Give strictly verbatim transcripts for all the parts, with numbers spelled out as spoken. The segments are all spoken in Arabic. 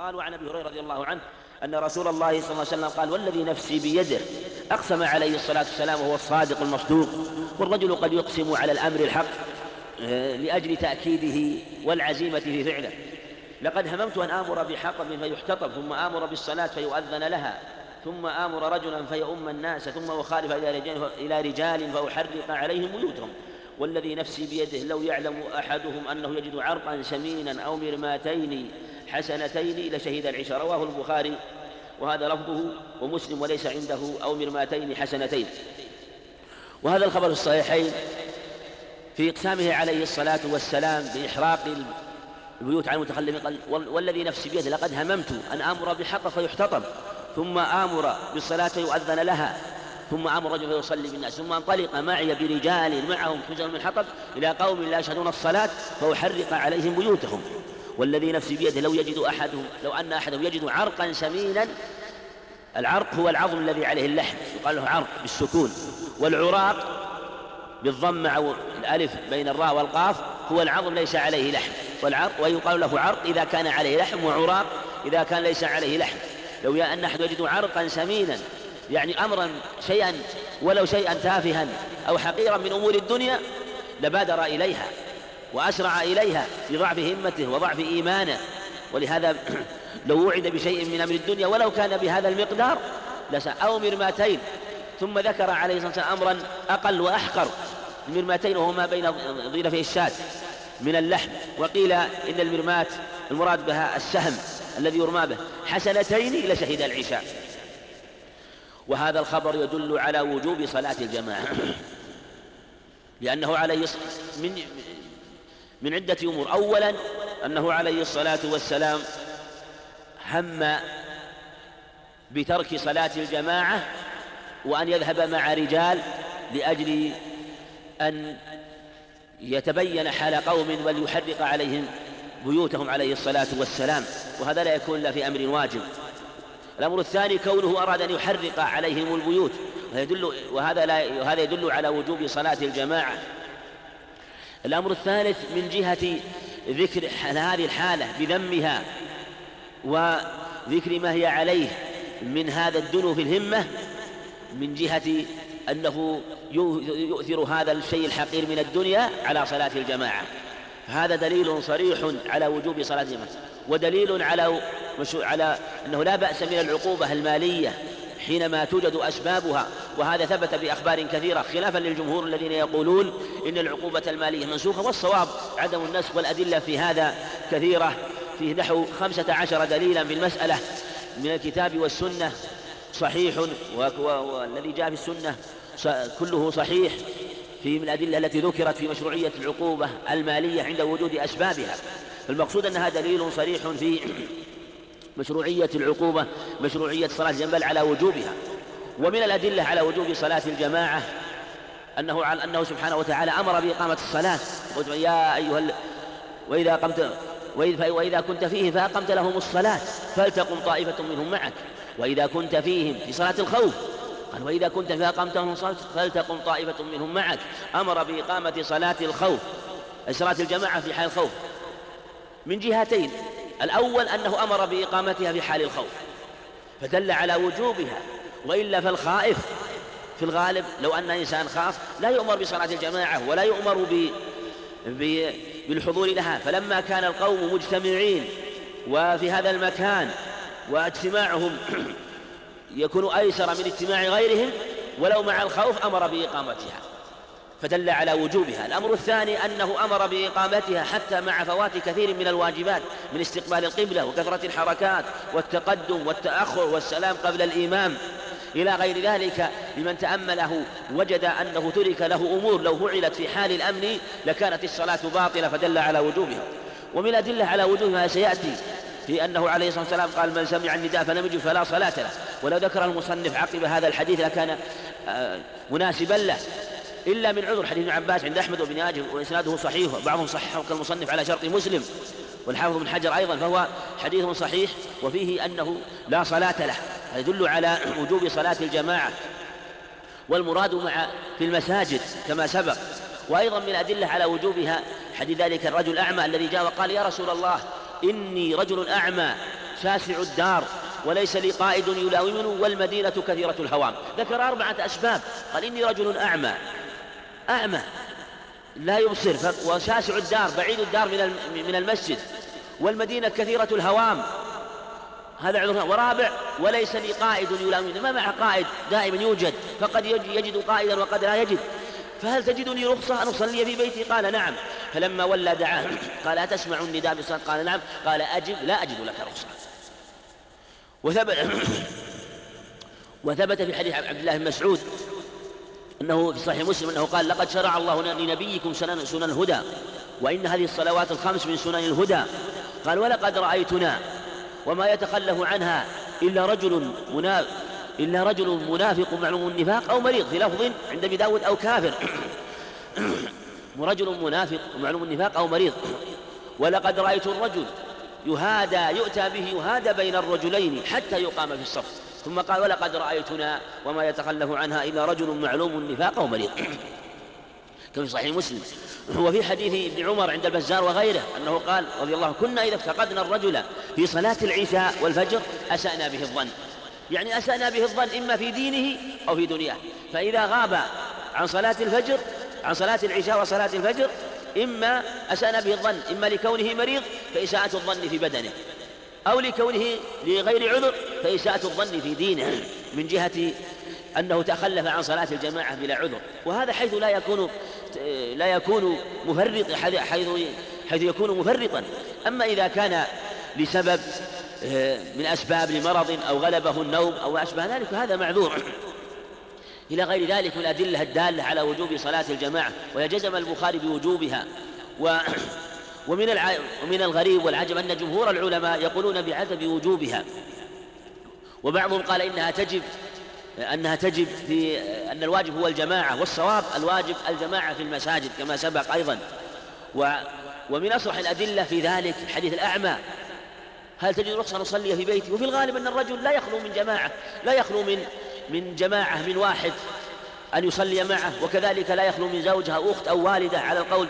قال: وعن أبي هريرة رضي الله عنه أن رسول الله صلى الله عليه وسلم قال: والذي نفسي بيده، أقسم عليه الصلاة والسلام وهو الصادق المصدوق. والرجل قد يقسم على الأمر الحق لأجل تأكيده والعزيمة في فعله. لقد هممت أن آمر بحطب فيحتطب، ثم آمر بالصلاة فيؤذن لها، ثم آمر رجلا فيؤم الناس، ثم أخالف إلى رجال فأحرق عليهم بيوتهم. والذي نفسي بيده لو يعلم أحدهم أنه يجد عرقا سمينا أو مرماتين حسنتين لشهد العشاء. رواه البخاري وهذا لفظه، ومسلم وليس عنده أو مرماتين حسنتين. وهذا الخبر الصحيحين في إقسامه عليه الصلاة والسلام بإحراق البيوت عن المتخلفين. قال: والذي نفسي بيده لقد هممت أن آمر بحطب فيحتطب، ثم آمر بالصلاة فيؤذن لها، ثم آمر رجل فيصلي بالناس، ثم انطلق معي برجال معهم حجر من حطب إلى قوم لا يشهدون الصلاة فأحرق عليهم بيوتهم. والذي نفسي بيده لو يجد أحدهم لو أن أحدهم يجد عرقا سمينا. العرق هو العظم الذي عليه اللحم، يقال له عرق بالسكون، والعراق بالضم مع الألف بين الراء والقاف هو العظم ليس عليه لحم، والعرق ويقال له عرق إذا كان عليه لحم، وعراق إذا كان ليس عليه لحم. لو أن أحد يجد عرقا سمينا، يعني أمرا شيئا ولو شيئا تافها أو حقيرا من أمور الدنيا، لبادر إليها وأسرع إليها لضعف همته وضعف إيمانه. ولهذا لو وعد بشيء من أمر الدنيا ولو كان بهذا المقدار لسأ أو مرماتين. ثم ذكر عليه الصلاة والسلام أمرا أقل وأحقر. المرماتين وهو ما بين ضلفي الشاة من اللحم، وقيل إن المرمات المراد بها السهم الذي يرمى به. حسنتين لشهد العشاء. وهذا الخبر يدل على وجوب صلاة الجماعة، لأنه عليه من من عدة أمور. أولا أنه عليه الصلاة والسلام هم بترك صلاة الجماعة وأن يذهب مع رجال لأجل أن يتبين حال قوم وليحرق عليهم بيوتهم عليه الصلاة والسلام، وهذا لا يكون إلا في أمر واجب. الأمر الثاني كونه أراد أن يحرق عليهم البيوت، ويدل وهذا لا وهذا يدل على وجوب صلاة الجماعة. الأمر الثالث من جهة ذكر هذه الحالة بذمها وذكر ما هي عليه من هذا الدنو في الهمة، من جهة أنه يؤثر هذا الشيء الحقير من الدنيا على صلاة الجماعة. فهذا دليل صريح على وجوب صلاة الجماعة، ودليل على على أنه لا بأس من العقوبة المالية حينما توجد أسبابها، وهذا ثبت بأخبار كثيرة، خلافا للجمهور الذين يقولون إن العقوبة المالية منسوخة. والصواب عدم النسخ، والأدلة في هذا كثيرة، فيه نحو خمسة عشر دليلا في المسألة من الكتاب والسنة صحيح، والذي جاء في السنة كله صحيح في من الأدلة التي ذكرت في مشروعية العقوبة المالية عند وجود أسبابها. فالمقصود أنها دليل صريح في مشروعية العقوبة، مشروعية صلاة الجماعة على وجوبها. ومن الأدلة على وجوب صلاة الجماعة أنه على أنه سبحانه وتعالى أمر بإقامة الصلاة، يا أيها ال... وإذا قمت وإذا كنت فيهم فأقمت لهم الصلاة فلتقم طائفة منهم معك. وإذا كنت فيهم في صلاة الخوف قال: وإذا كنت فأقمت لهم الصلاة فلتقم طائفة منهم معك. أمر بإقامة صلاة الخوف، صلاة الجماعة في حال الخوف، من جهتين. الأول أنه أمر بإقامتها في حال الخوف فدل على وجوبها، وإلا فالخائف في الغالب لو أن إنسان خاف لا يؤمر بصلاة الجماعة ولا يؤمر ب... ب... بالحضور لها. فلما كان القوم مجتمعين وفي هذا المكان واجتماعهم يكون أيسر من اجتماع غيرهم ولو مع الخوف أمر بإقامتها فدل على وجوبها. الأمر الثاني أنه أمر بإقامتها حتى مع فوات كثير من الواجبات من استقبال القبلة وكثرة الحركات والتقدم والتأخر والسلام قبل الإمام إلى غير ذلك. لمن تأمله وجد أنه ترك له أمور لو فعلت في حال الأمن لكانت الصلاة باطلة، فدل على وجوبها. ومن الأدلة على وجوبها سيأتي في أنه عليه الصلاة والسلام قال: من سمع النداء فلم يجب فلا صلاة له. ولو ذكر المصنف عقب هذا الحديث لكان مناسبا له، إلا من عذر. حديث ابن عباس عند أحمد وابن ماجه وإسناده صحيح، وبعضهم صححه كالمصنف على شرط مسلم والحافظ بن حجر أيضا، فهو حديث صحيح وفيه أنه لا صلاة له، يدل على وجوب صلاة الجماعة. والمراد مع في المساجد كما سبق. وأيضا من الأدلة على وجوبها حديث ذلك الرجل الأعمى الذي جاء وقال: يا رسول الله إني رجل أعمى شاسع الدار وليس لي قائد يلاومني والمدينة كثيرة الهوام. ذكر أربعة أسباب، قال إني رجل أعمى أعمى لا يبصر، وشاسع الدار بعيد الدار من المسجد، والمدينة كثيرة الهوام، هذا عذر. ورابع وليس لي قائد يلاومني، ما مع قائد دائما يوجد، فقد يجد قائدا وقد لا يجد، فهل تجدني رخصة أن أصلي في بيتي؟ قال نعم. فلما ولى دعاه قال أتسمع النداء بالصلاة؟ قال نعم. قال أجب لا أجد لك رخصة. وثبت وثبت في حديث عبد الله بن مسعود أنه في صحيح مسلم أنه قال لقد شرع الله لنبيكم سنن, سنن الهدى، وإن هذه الصلوات الخمس من سنن الهدى. قال ولقد رأيتنا وما يتخلف عنها إلا رجل منافق إلا رجل منافق معلوم النفاق أو مريض، في لفظ عند أبي داود أو كافر رجل منافق معلوم النفاق أو مريض. ولقد رأيت الرجل يهادى يؤتى به يهادى بين الرجلين حتى يقام في الصف. ثم قال ولقد رأيتنا وما يتخلف عنها إلا رجل معلوم النفاق أو مريض كما في صحيح مسلم. وفي حديث ابن عمر عند البزار وغيره أنه قال رضي الله عنه كنا إذا افتقدنا الرجل في صلاة العشاء والفجر أسأنا به الظن، يعني أسأنا به الظن إما في دينه أو في دنياه. فإذا غاب عن صلاة الفجر عن صلاة العشاء وصلاة الفجر إما أسأنا به الظن إما لكونه مريض فإساءة الظن في بدنه، أو لكونه لغير عذر فإساءة الظن في دينه من جهة أنه تخلف عن صلاة الجماعة بلا عذر. وهذا حيث لا يكون لا يكون مفرط حيث حيث يكون مفرطا. أما إذا كان لسبب من أسباب لمرض أو غلبه النوم أو أشبه ذلك هذا معذور. إلى غير ذلك من الأدلة الدالة على وجوب صلاة الجماعة، ويجزم البخاري بوجوبها. و ومن الع... ومن الغريب والعجب أن جمهور العلماء يقولون بعدم وجوبها، وبعضهم قال إنها تجب أنها تجب في أن الواجب هو الجماعة، والصواب الواجب الجماعة في المساجد كما سبق أيضا. و... ومن أصرح الأدلة في ذلك حديث الأعمى هل تجد رخصة نصلي في بيتي؟ وفي الغالب أن الرجل لا يخلو من جماعة لا يخلو من من جماعة من واحد أن يصلي معه، وكذلك لا يخلو من زوجها أخت أو والدة على القول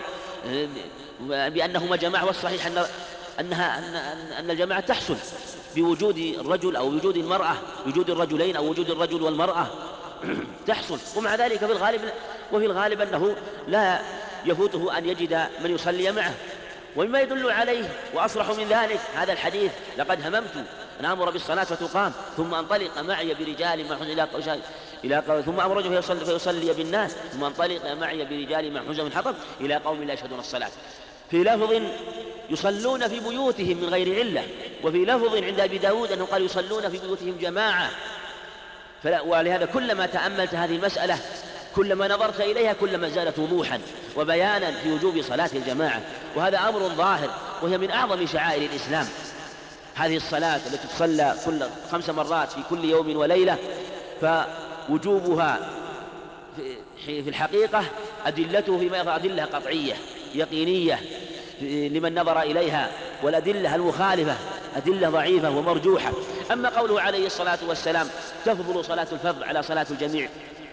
بأنهما جماعة. والصحيح أن أنها أن, أن الجماعة تحصل بوجود الرجل أو وجود المرأة، وجود الرجلين أو وجود الرجل والمرأة تحصل. ومع ذلك في الغالب وفي الغالب أنه لا يفوته أن يجد من يصلي معه. ومما يدل عليه وأصرح من ذلك هذا الحديث لقد هممت أن أمر بالصلاة فتقام ثم أنطلق معي برجال ما حزن إلى قوشان إلى قوم ثم أمر فيصلي, فيصلي بالناس ثم أنطلق معي برجال ما حزن من حطب إلى قوم لا يشهدون الصلاة. في لفظ يصلون في بيوتهم من غير علة، وفي لفظ عند أبي داود أنه قال يصلون في بيوتهم جماعة. ولهذا كلما تأملت هذه المسألة كلما نظرت إليها كلما زادت وضوحا وبيانا في وجوب صلاة الجماعة. وهذا أمر ظاهر، وهي من أعظم شعائر الإسلام هذه الصلاة التي تصلى كل خمس مرات في كل يوم وليلة. فوجوبها في الحقيقة أدلته فيما يظهر أدلة قطعية يقينية لمن نظر إليها، والأدلة المخالفة أدلة ضعيفة ومرجوحة. أما قوله عليه الصلاة والسلام تفضل صلاة الفرد على صلاة الجميع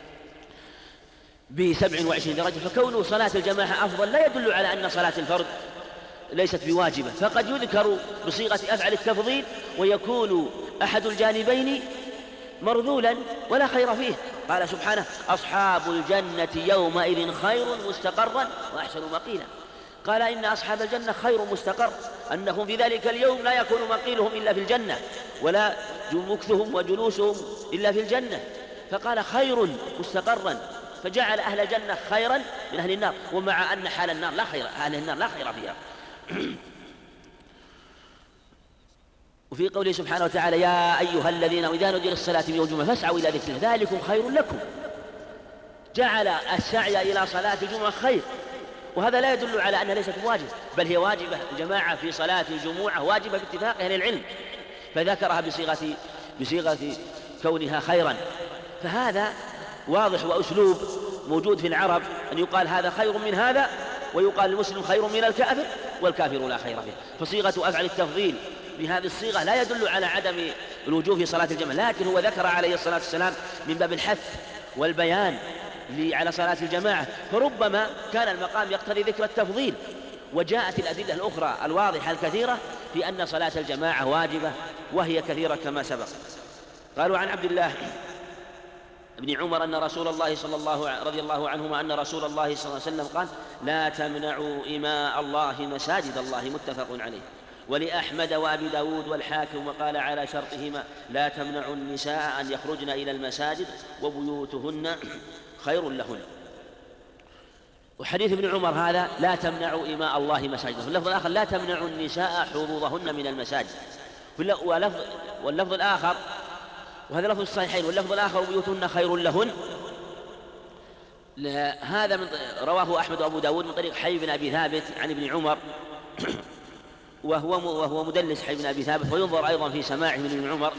بسبع وعشرين درجة، فكونه صلاة الجماعة أفضل لا يدل على أن صلاة الفرد ليست بواجبة، فقد يذكر بصيغة أفعل التفضيل ويكون أحد الجانبين مرذولا ولا خير فيه. قال سبحانه أصحاب الجنة يومئذ خير مستقرا وأحسن مقيلا. قال إن أصحاب الجنة خير مستقر، أنهم في ذلك اليوم لا يكون مقيلهم إلا في الجنة ولا مكثهم وجلوسهم إلا في الجنة. فقال خير مستقرا، فجعل أهل الجنة خيرا من أهل النار، ومع أن حال النار لا خير أهل النار لا خير فيها. وفي قوله سبحانه وتعالى يا أيها الذين إذا نودي للصلاة من يوم الجمعة فاسعوا إلى ذكر الله ذلكم خير لكم، جعل السعي إلى صلاة الجمعة خير، وهذا لا يدل على أنها ليست واجب، بل هي واجبة. الجماعة في صلاة الجمعة واجبة باتفاق أهل العلم، فذكرها بصيغة بصيغة كونها خيرا. فهذا واضح وأسلوب موجود في العرب أن يقال هذا خير من هذا، ويقال المسلم خير من الكافر والكافر لا خير فيه. فصيغة أفعل التفضيل بهذه الصيغة لا يدل على عدم الوجوب في صلاة الجماعة، لكن هو ذكر عليه الصلاة والسلام من باب الحث والبيان على صلاة الجماعة، فربما كان المقام يقتضي ذكر التفضيل. وجاءت الأدلة الأخرى الواضحة الكثيرة في أن صلاة الجماعة واجبة، وهي كثيرة كما سبق. قالوا عن عبد الله ابن عمر أن رسول الله صلى الله رضي الله عنهما أن رسول الله صلى الله عليه وسلم قال: لا تمنعوا إماء الله مساجد الله، متفق عليه. ولأحمد وأبي داود والحاكم وقال على شرطهما: لا تمنعوا النساء أن يخرجن إلى المساجد وبيوتهن خير لهن. وحديث ابن عمر هذا: لا تمنعوا إماء الله مساجد. في اللفظ الآخر: لا تمنعوا النساء حظوظهن من المساجد. واللفظ الآخر، وهذا لفظ الصحيحين، واللفظ الآخر: بيوتهن خير لهن. هذا من رواه أحمد وأبو داود من طريق حي بن أبي ثابت عن ابن عمر، وهو وهو مدلس حي بن أبي ثابت، وينظر أيضا في سماعه من ابن عمر،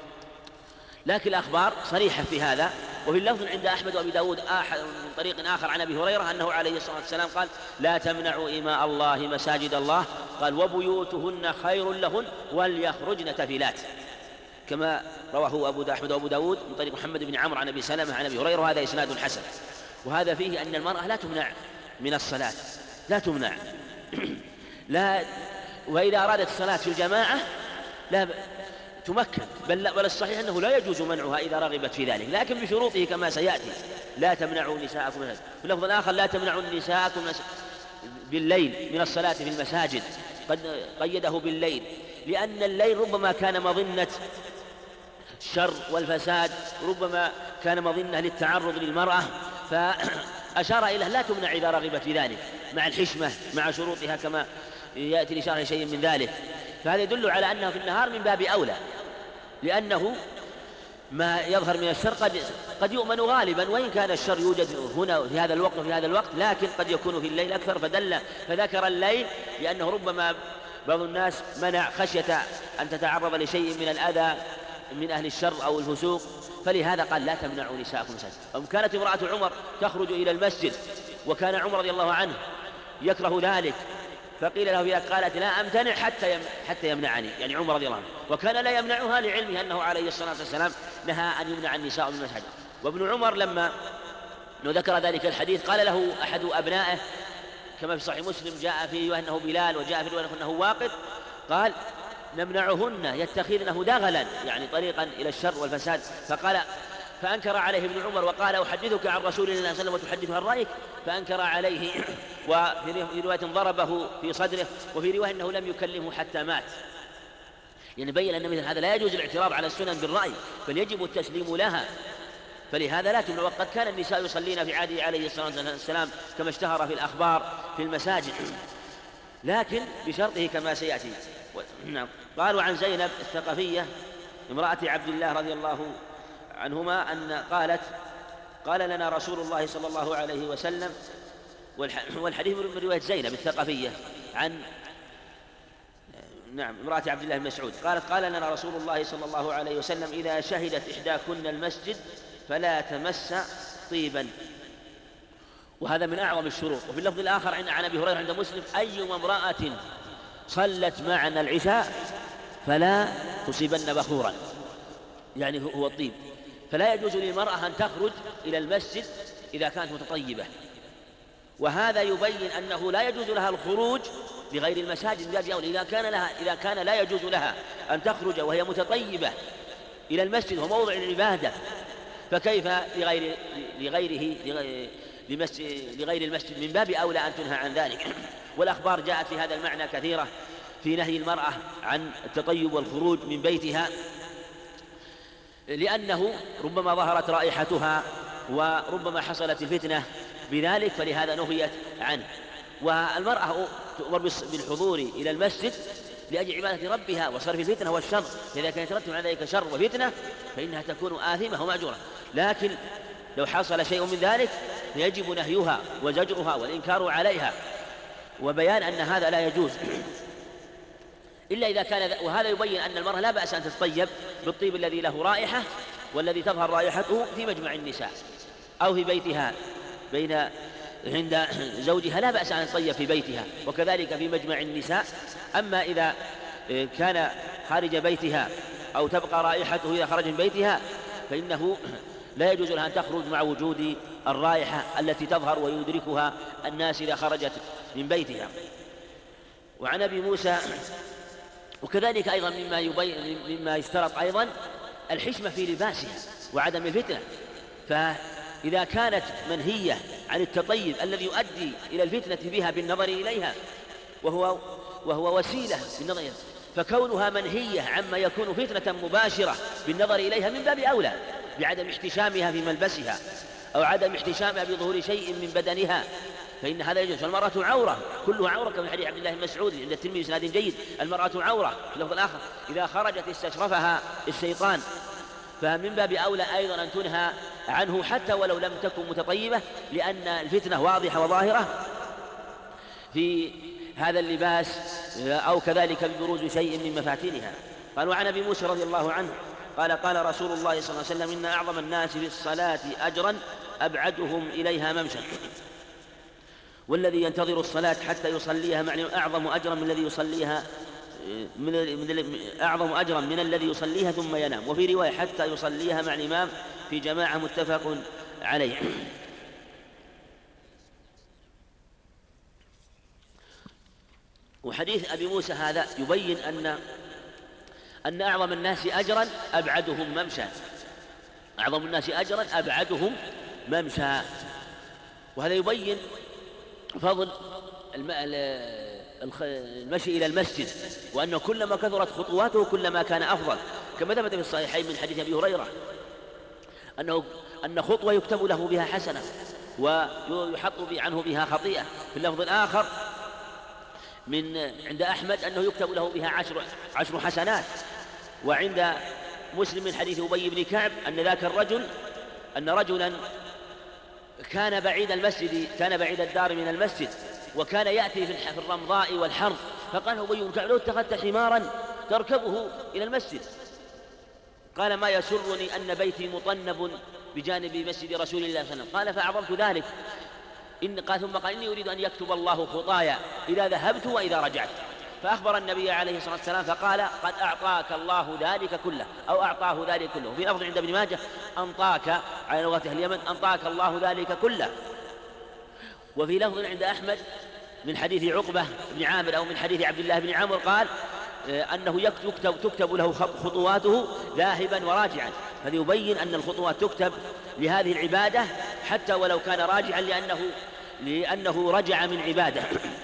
لكن الأخبار صريحة في هذا. وفي اللفظ عند أحمد وأبي داود من طريق آخر عن أبي هريرة أنه عليه الصلاة والسلام قال: لا تمنعوا إماء الله مساجد الله، قال: وبيوتهن خير لهن وليخرجن تفلات، كما رواه أبو أحمد وأبو داود من طريق محمد بن عمرو عن أبي سلمة عن أبي هريرة، وهذا إسناد حسن. وهذا فيه أن المرأة لا تمنع من الصلاة، لا تمنع لا وإذا أرادت الصلاة في الجماعة لا تمكن، بل بل الصحيح أنه لا يجوز منعها إذا رغبت في ذلك، لكن بشروطه كما سيأتي: لا تمنعوا نساءكم. في اللفظ الآخر: لا تمنعوا نساءكم بالليل من الصلاة في المساجد. قد قيده بالليل لأن الليل ربما كان مظنة الشر والفساد، ربما كان مظنة للتعرض للمرأة، فأشار إليه لا تمنع إذا رغبت في ذلك، مع الحشمة مع شروطها كما يأتي لشرح شيء من ذلك. فهذا يدل على أنه في النهار من باب أولى، لأنه ما يظهر من الشر قد قد يؤمن غالبا، وإن كان الشر يوجد هنا في هذا الوقت وفي هذا الوقت، لكن قد يكون في الليل أكثر، فدل فذكر الليل لأنه ربما بعض الناس منع خشية أن تتعرض لشيء من الأذى من أهل الشر أو الفسوق، فلهذا قال: لا تمنعوا نساءكم مساجد. أم كانت امرأة عمر تخرج إلى المسجد، وكان عمر رضي الله عنه يكره ذلك، فقيل له فيها قالت: لا أمتنع حتى حتى يمنعني، يعني عمر رضي الله عنه، وكان لا يمنعها لعلمه أنه عليه الصلاة والسلام نهى أن يمنع النساء من المساجد. وابن عمر لما ذكر ذلك الحديث قال له أحد أبنائه كما في صحيح مسلم، جاء فيه أنه بلال وجاء في رواية أنه واقد، قال: نمنعهن يتخذنه دغلا، يعني طريقا إلى الشر والفساد. فقال فأنكر عليه ابن عمر وقال: أحدثك عن رسول الله صلى الله عليه وسلم وتحدث عن رأيك؟ فأنكر عليه، وفي رواية ضربه في صدره، وفي رواية أنه لم يكلمه حتى مات. يعني بين أن مثل هذا لا يجوز الاعتراض على السنن بالرأي، بل يجب التسليم لها. فلهذا لا تمنع. وقد كان النساء يصلين في عهده عليه الصلاة والسلام كما اشتهر في الأخبار في المساجد، لكن بشرطه كما سيأتي. نعم. قالوا عن زينب الثقفية امرأة عبد الله رضي الله عنهما أن قالت: قال لنا رسول الله صلى الله عليه وسلم، والحديث من رواية زينب الثقفية عن نعم امرأة عبد الله بن مسعود قالت: قال لنا رسول الله صلى الله عليه وسلم: إذا شهدت إحداكن المسجد فلا تمس طيبا. وهذا من أعظم الشروط. وفي اللفظ الآخر عن أبي هريرة عند مسلم: أيما امرأة صلت معنا العشاء فلا تصيبن بخورا، يعني هو الطيب. فلا يجوز للمرأة أن تخرج إلى المسجد إذا كانت متطيبة. وهذا يبين أنه لا يجوز لها الخروج لغير المساجد من باب أولى. إذا كان لها إذا كان لا يجوز لها أن تخرج وهي متطيبة إلى المسجد وهو موضع العبادة، فكيف لغير لغيره لغير المسجد؟ من باب أولى أن تنهى عن ذلك. والأخبار جاءت في هذا المعنى كثيرة في نهي المرأة عن التطيب والخروج من بيتها، لأنه ربما ظهرت رائحتها وربما حصلت الفتنة بذلك، فلهذا نهيت عنه. والمرأة تؤمر بالحضور إلى المسجد لأجل عبادة ربها وصرف الفتنة والشر، فإذا كان يترتب على ذلك شر وفتنة فإنها تكون آثمة ومأجورة. لكن لو حصل شيء من ذلك فيجب نهيها وزجرها والإنكار عليها وبيان أن هذا لا يجوز إلا إذا كان. وهذا يبين أن المرأة لا بأس أن تتطيب بالطيب الذي له رائحة والذي تظهر رائحته في مجمع النساء أو في بيتها بين عند زوجها، لا بأس أن تطيب في بيتها وكذلك في مجمع النساء. أما إذا كان خارج بيتها أو تبقى رائحته إذا خرج من بيتها فإنه لا يجوز لها أن تخرج مع وجود الرائحة التي تظهر وكذلك أيضا مما يبين مما يشترط أيضا الحشمة في لباسها وعدم الفتنة. فإذا كانت منهية عن التطيب الذي يؤدي إلى الفتنة بها بالنظر إليها وهو وهو وسيلة بالنظر إليها، فكونها منهية عما يكون فتنة مباشرة بالنظر إليها من باب أولى بعدم احتشامها في ملبسها أو عدم احتشامها بظهور شيء من بدنها، فإن هذا يجوز. فالمرأة عورة، كلها عورة، كما في حديث عبد الله بن مسعود عند الترمذي بإسناد جيد: المرأة عورة. في اللفظ الآخر: إذا خرجت استشرفها الشيطان. فمن باب أولى أيضا أن تنهى عنه حتى ولو لم تكن متطيبة، لأن الفتنة واضحة وظاهرة في هذا اللباس، أو كذلك ببروز شيء من مفاتنها. قال: وعن أبي موسى رضي الله عنه قال: قال رسول الله صلى الله عليه وسلم: إن أعظم الناس في الصلاة أجرا أبعدهم إليها ممشى، والذي ينتظر الصلاة حتى يصليها معني أعظم أجرا من الذي يصليها من أعظم أجرا من الذي يصليها ثم ينام. وفي رواية: حتى يصليها مع الإمام في جماعة، متفق عليه. وحديث أبي موسى هذا يبين أن أن أعظم الناس أجرا أبعدهم ممشى، أعظم الناس أجرا أبعدهم ممشى. وهذا يبين فضل المشي إلى المسجد، وأنه كلما كثرت خطواته كلما كان أفضل، كما ثبت في الصحيحين من حديث أبي هريرة أنه أن خطوة يكتب له بها حسنة ويحط عنه بها خطيئة. في اللفظ الآخر من عند أحمد أنه يكتب له بها عشر, عشر حسنات. وعند مسلم من حديث أبي بن كعب أن ذاك الرجل أن رجلا كان بعيد المسجد كان بعيد الدار من المسجد، وكان يأتي في الرمضاء والحر، فقال أبي بن كعب: لو اتخذت حمارا تركبه إلى المسجد. قال: ما يسرني أن بيتي مطنب بجانب مسجد رسول الله صلى الله عليه وسلم. قال: فأعظمت ذلك. إن قال ثم قال: إني أريد أن يكتب الله خطايا إذا ذهبت وإذا رجعت. فأخبر النبي عليه الصلاة والسلام فقال: قد أعطاك الله ذلك كله، أو أعطاه ذلك كله. في لفظ عند ابن ماجه: أنطاك، على لغة أهل اليمن: أنطاك الله ذلك كله. وفي لفظ عند أحمد من حديث عقبة بن عامر أو من حديث عبد الله بن عمرو قال أنه يكتب تكتب له خطواته ذاهبا وراجعا. هذا يبين أن الخطوات تكتب لهذه العبادة حتى ولو كان راجعا، لأنه لأنه رجع من عبادة.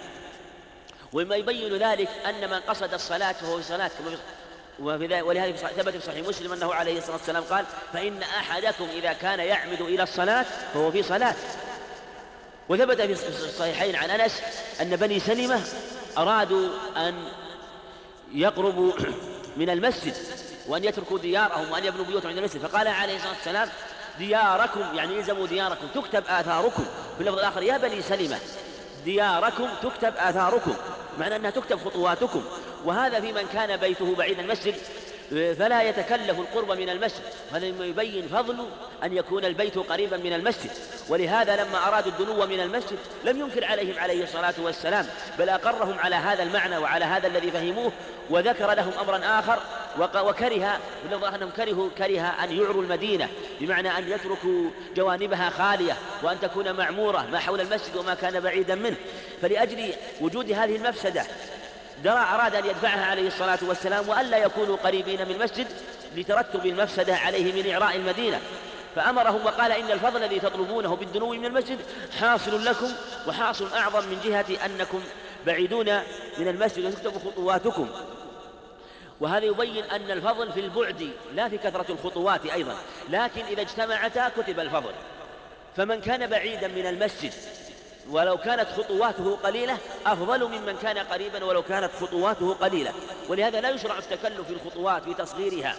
وما يبين ذلك أن من قصد الصلاة فهو في صلاة، ولهذا ثبت في صحيح مسلم أنه عليه الصلاة والسلام قال: فإن أحدكم إذا كان يعمد إلى الصلاة فهو في صلاة. وثبت في الصحيحين عن أنس أن بني سلمة أرادوا أن يقربوا من المسجد وأن يتركوا ديارهم وأن يبنوا بيوتهم عند المسجد، فقال عليه الصلاة والسلام: دياركم، يعني يلزموا دياركم، تكتب آثاركم. في اللفظ الآخر: يا بني سلمة دياركم تكتب آثاركم، معنى أنها تكتب خطواتكم. وهذا في من كان بيته بعيد المسجد فلا يتكلف القرب من المسجد. هذا يبين فضل أن يكون البيت قريبا من المسجد. ولهذا لما أرادوا الدنو من المسجد لم ينكر عليهم عليه الصلاة والسلام، بل أقرهم على هذا المعنى وعلى هذا الذي فهموه، وذكر لهم أمرا آخر وكره أنهم كرهوا كره أن يعروا المدينة، بمعنى أن يتركوا جوانبها خالية وأن تكون معمورة ما حول المسجد وما كان بعيدا منه. فلأجل وجود هذه المفسدة درى أراد أن يدفعها عليه الصلاة والسلام، وألا يكونوا قريبين من المسجد لترتب المفسدة عليه من إعراء المدينة. فأمرهم وقال: إن الفضل الذي تطلبونه بالدنو من المسجد حاصل لكم، وحاصل أعظم من جهة أنكم بعيدون من المسجد وتكتب خطواتكم. وهذا يبين أن الفضل في البعد لا في كثرة الخطوات أيضا، لكن إذا اجتمعتا كتب الفضل. فمن كان بعيدا من المسجد ولو كانت خطواته قليلة أفضل ممن كان قريبا ولو كانت خطواته قليلة. ولهذا لا يشرع التكلف في الخطوات في تصغيرها.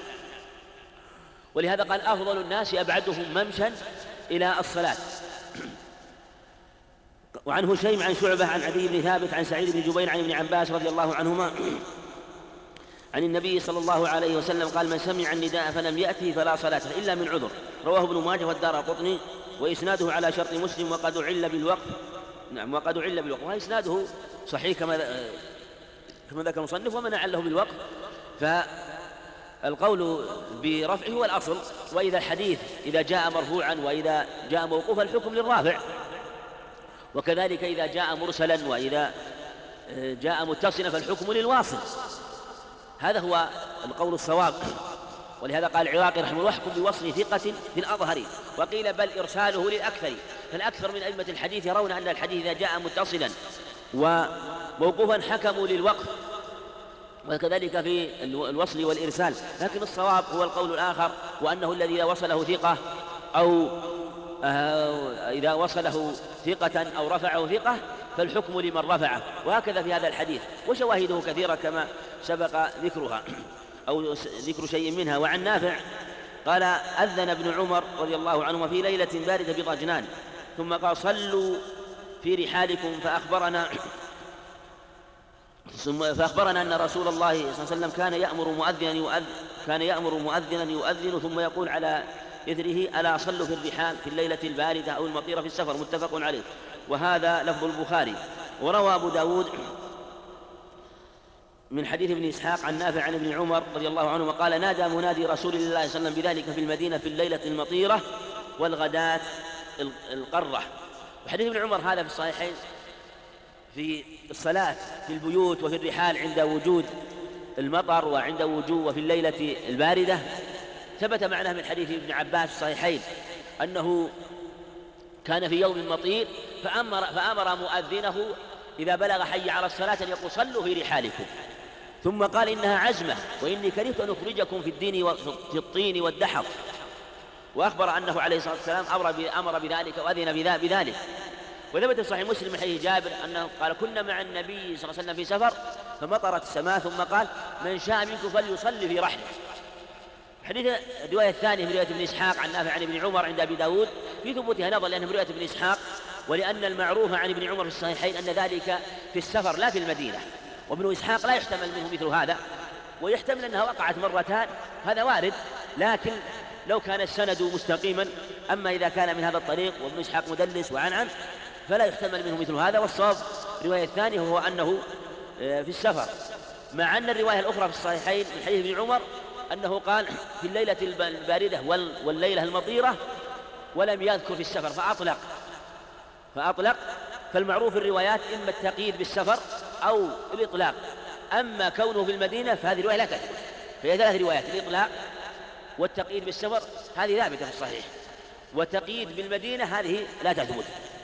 ولهذا قال: أفضل الناس أبعدهم ممشا إلى الصلاة. وعن هشيم عن شعبة عن عدي بن ثابت عن سعيد بن جبير عن ابن عباس رضي الله عنهما عن النبي صلى الله عليه وسلم قال: من سمع النداء فلم يأتي فلا صلاة إلا من عذر. رواه ابن ماجه والدارقطني وإسناده على شرط مسلم وقد علّ بالوقف. نعم، وقد علّ بالوقف، وإسناده صحيح كما كما ذكر المصنف، ومن عله بالوقف فالقول برفعه هو الأصل. وإذا الحديث إذا جاء مرفوعا وإذا جاء موقوفا الحكم للرافع، وكذلك إذا جاء مرسلا وإذا جاء متصلا فالحكم للواصل. هذا هو القول الصواب. ولهذا قال العراقي رحمه الله: احكم بوصل ثقة في الأظهر. وقيل بل إرساله للأكثر، فالأكثر من أئمة الحديث يرون أن الحديث إذا جاء متصلا وموقوفا حكموا للوقف، وكذلك في الوصل والإرسال. لكن الصواب هو القول الآخر، وأنه الذي إذا وصله ثقة أو إذا وصله ثقة أو رفعه ثقة فالحكم لمن رفعه. وهكذا في هذا الحديث، وشواهده كثيرة كما سبق ذكرها أو ذكر شيء منها. وعن نافع قال: أذن ابن عمر رضي الله عنهما في ليلة باردة بضجنان، ثم قال: صلوا في رحالكم، فأخبرنا فأخبرنا أن رسول الله صلى الله عليه وسلم كان يأمر مؤذنا يؤذن كان يأمر مؤذنا يؤذن ثم يقول على إثره: ألا صلوا في الرحال في الليلة الباردة أو المطيرة في السفر. متفق عليه. وهذا لفظ البخاري. وروى أبو داود من حديث ابن إسحاق عن نافع عن ابن عمر رضي الله عنه قال: نادى منادي رسول الله صلى الله عليه وسلم بذلك في المدينة في الليلة المطيرة والغداة القرة. وحديث ابن عمر هذا في الصحيحين في الصلاة في البيوت وفي الرحال عند وجود المطر وعند وجود وفي الليلة الباردة. ثبت معناه من حديث ابن عباس في الصحيحين أنه كان في يوم مطير فأمر, فأمر مؤذنه إذا بلغ حي على الصلاة أن يقول: صلوا في رحالكم. ثم قال: إنها عزمة، وإني كرهت أن أخرجكم في الدين وفي الطين والدحر. وأخبر أنه عليه الصلاة والسلام أمر بذلك وأذن بذلك. وثبت في صحيح مسلم من حديث جابر أنه قال: كنا مع النبي صلى الله عليه وسلم في سفر فمطرت السماء، ثم قال: من شاء منكم فليصلي في رحله. حديث الرواية الثانية من رواية ابن إسحاق عن نافع عن ابن عمر عند أبي داود في ثبوتها نظر، لأنها من رواية ابن إسحاق، ولأن المعروف عن ابن عمر في الصحيحين أن ذلك في السفر لا في المدينة. وابن إسحاق لا يحتمل منه مثل هذا، ويحتمل أنها وقعت مرتان، هذا وارد، لكن لو كان السند مستقيما. أما إذا كان من هذا الطريق وابن إسحاق مدلس وعن عن فلا يحتمل منه مثل هذا. والصواب الرواية الثانية هو أنه في السفر، مع أن الرواية الأخرى في الصحيحين من حديث ابن عمر أنه قال في الليلة الباردة والليلة المطيرة، ولم يذكر في السفر فأطلق فأطلق فالمعروف الروايات إما التقييد بالسفر أو الإطلاق. أما كونه في المدينة فهذه الرواية لا تثبت. فهي ثلاث روايات: الإطلاق والتقييد بالسفر هذه ثابتة في الصحيح، والتقييد بالمدينة هذه لا تثبت.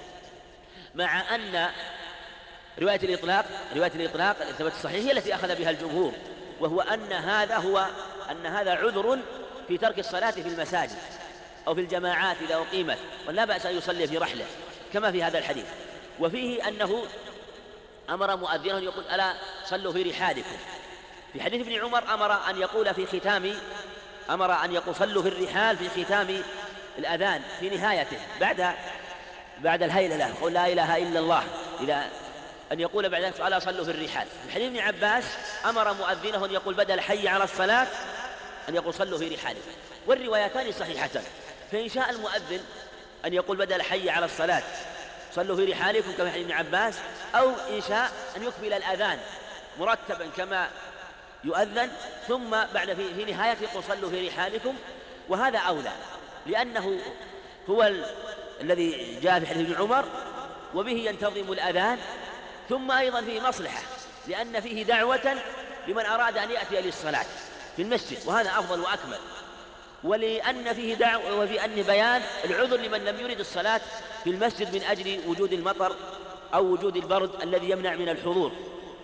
مع أن رواية الإطلاق رواية الإطلاق ثبت الصحيح هي التي أخذ بها الجمهور، وهو أن هذا هو أن هذا عذر في ترك الصلاة في المساجد أو في الجماعات إذا أقيمت، ولا بأس أن يصلي في رحلة كما في هذا الحديث. وفيه أنه أمر مؤذنه أن يقول: ألا صلوا في رحالكم. في حديث ابن عمر أمر أن يقول في ختام أمر أن يقول: صلوا في الرحال في ختام الأذان في نهايته بعد بعد الهيلة، قول لا إله إلا الله، إذا أن يقول بعد ذلك: ألا صلوا في الرحال. في حديث ابن عباس أمر مؤذنه أن يقول بدل حي على الصلاة أن يقول: صلوا في رحالكم. والروايتان صحيحتان، فإن شاء المؤذن أن يقول بدل حي على الصلاة صلوا في رحالكم كما حديث ابن عباس، أو إن شاء أن يكمل الأذان مرتبا كما يؤذن، ثم بعد في, في نهايته يقول: صلوا في رحالكم. وهذا أولى، لأنه هو ال... الذي جاء في حديث ابن عمر، وبه ينتظم الأذان، ثم أيضا فيه مصلحة لأن فيه دعوة لمن أراد أن يأتي للصلاة في المسجد، وهذا أفضل وأكمل. ولأن فيه دعوة وفي أن بيان العذر لمن لم يرد الصلاة في المسجد من أجل وجود المطر أو وجود البرد الذي يمنع من الحضور.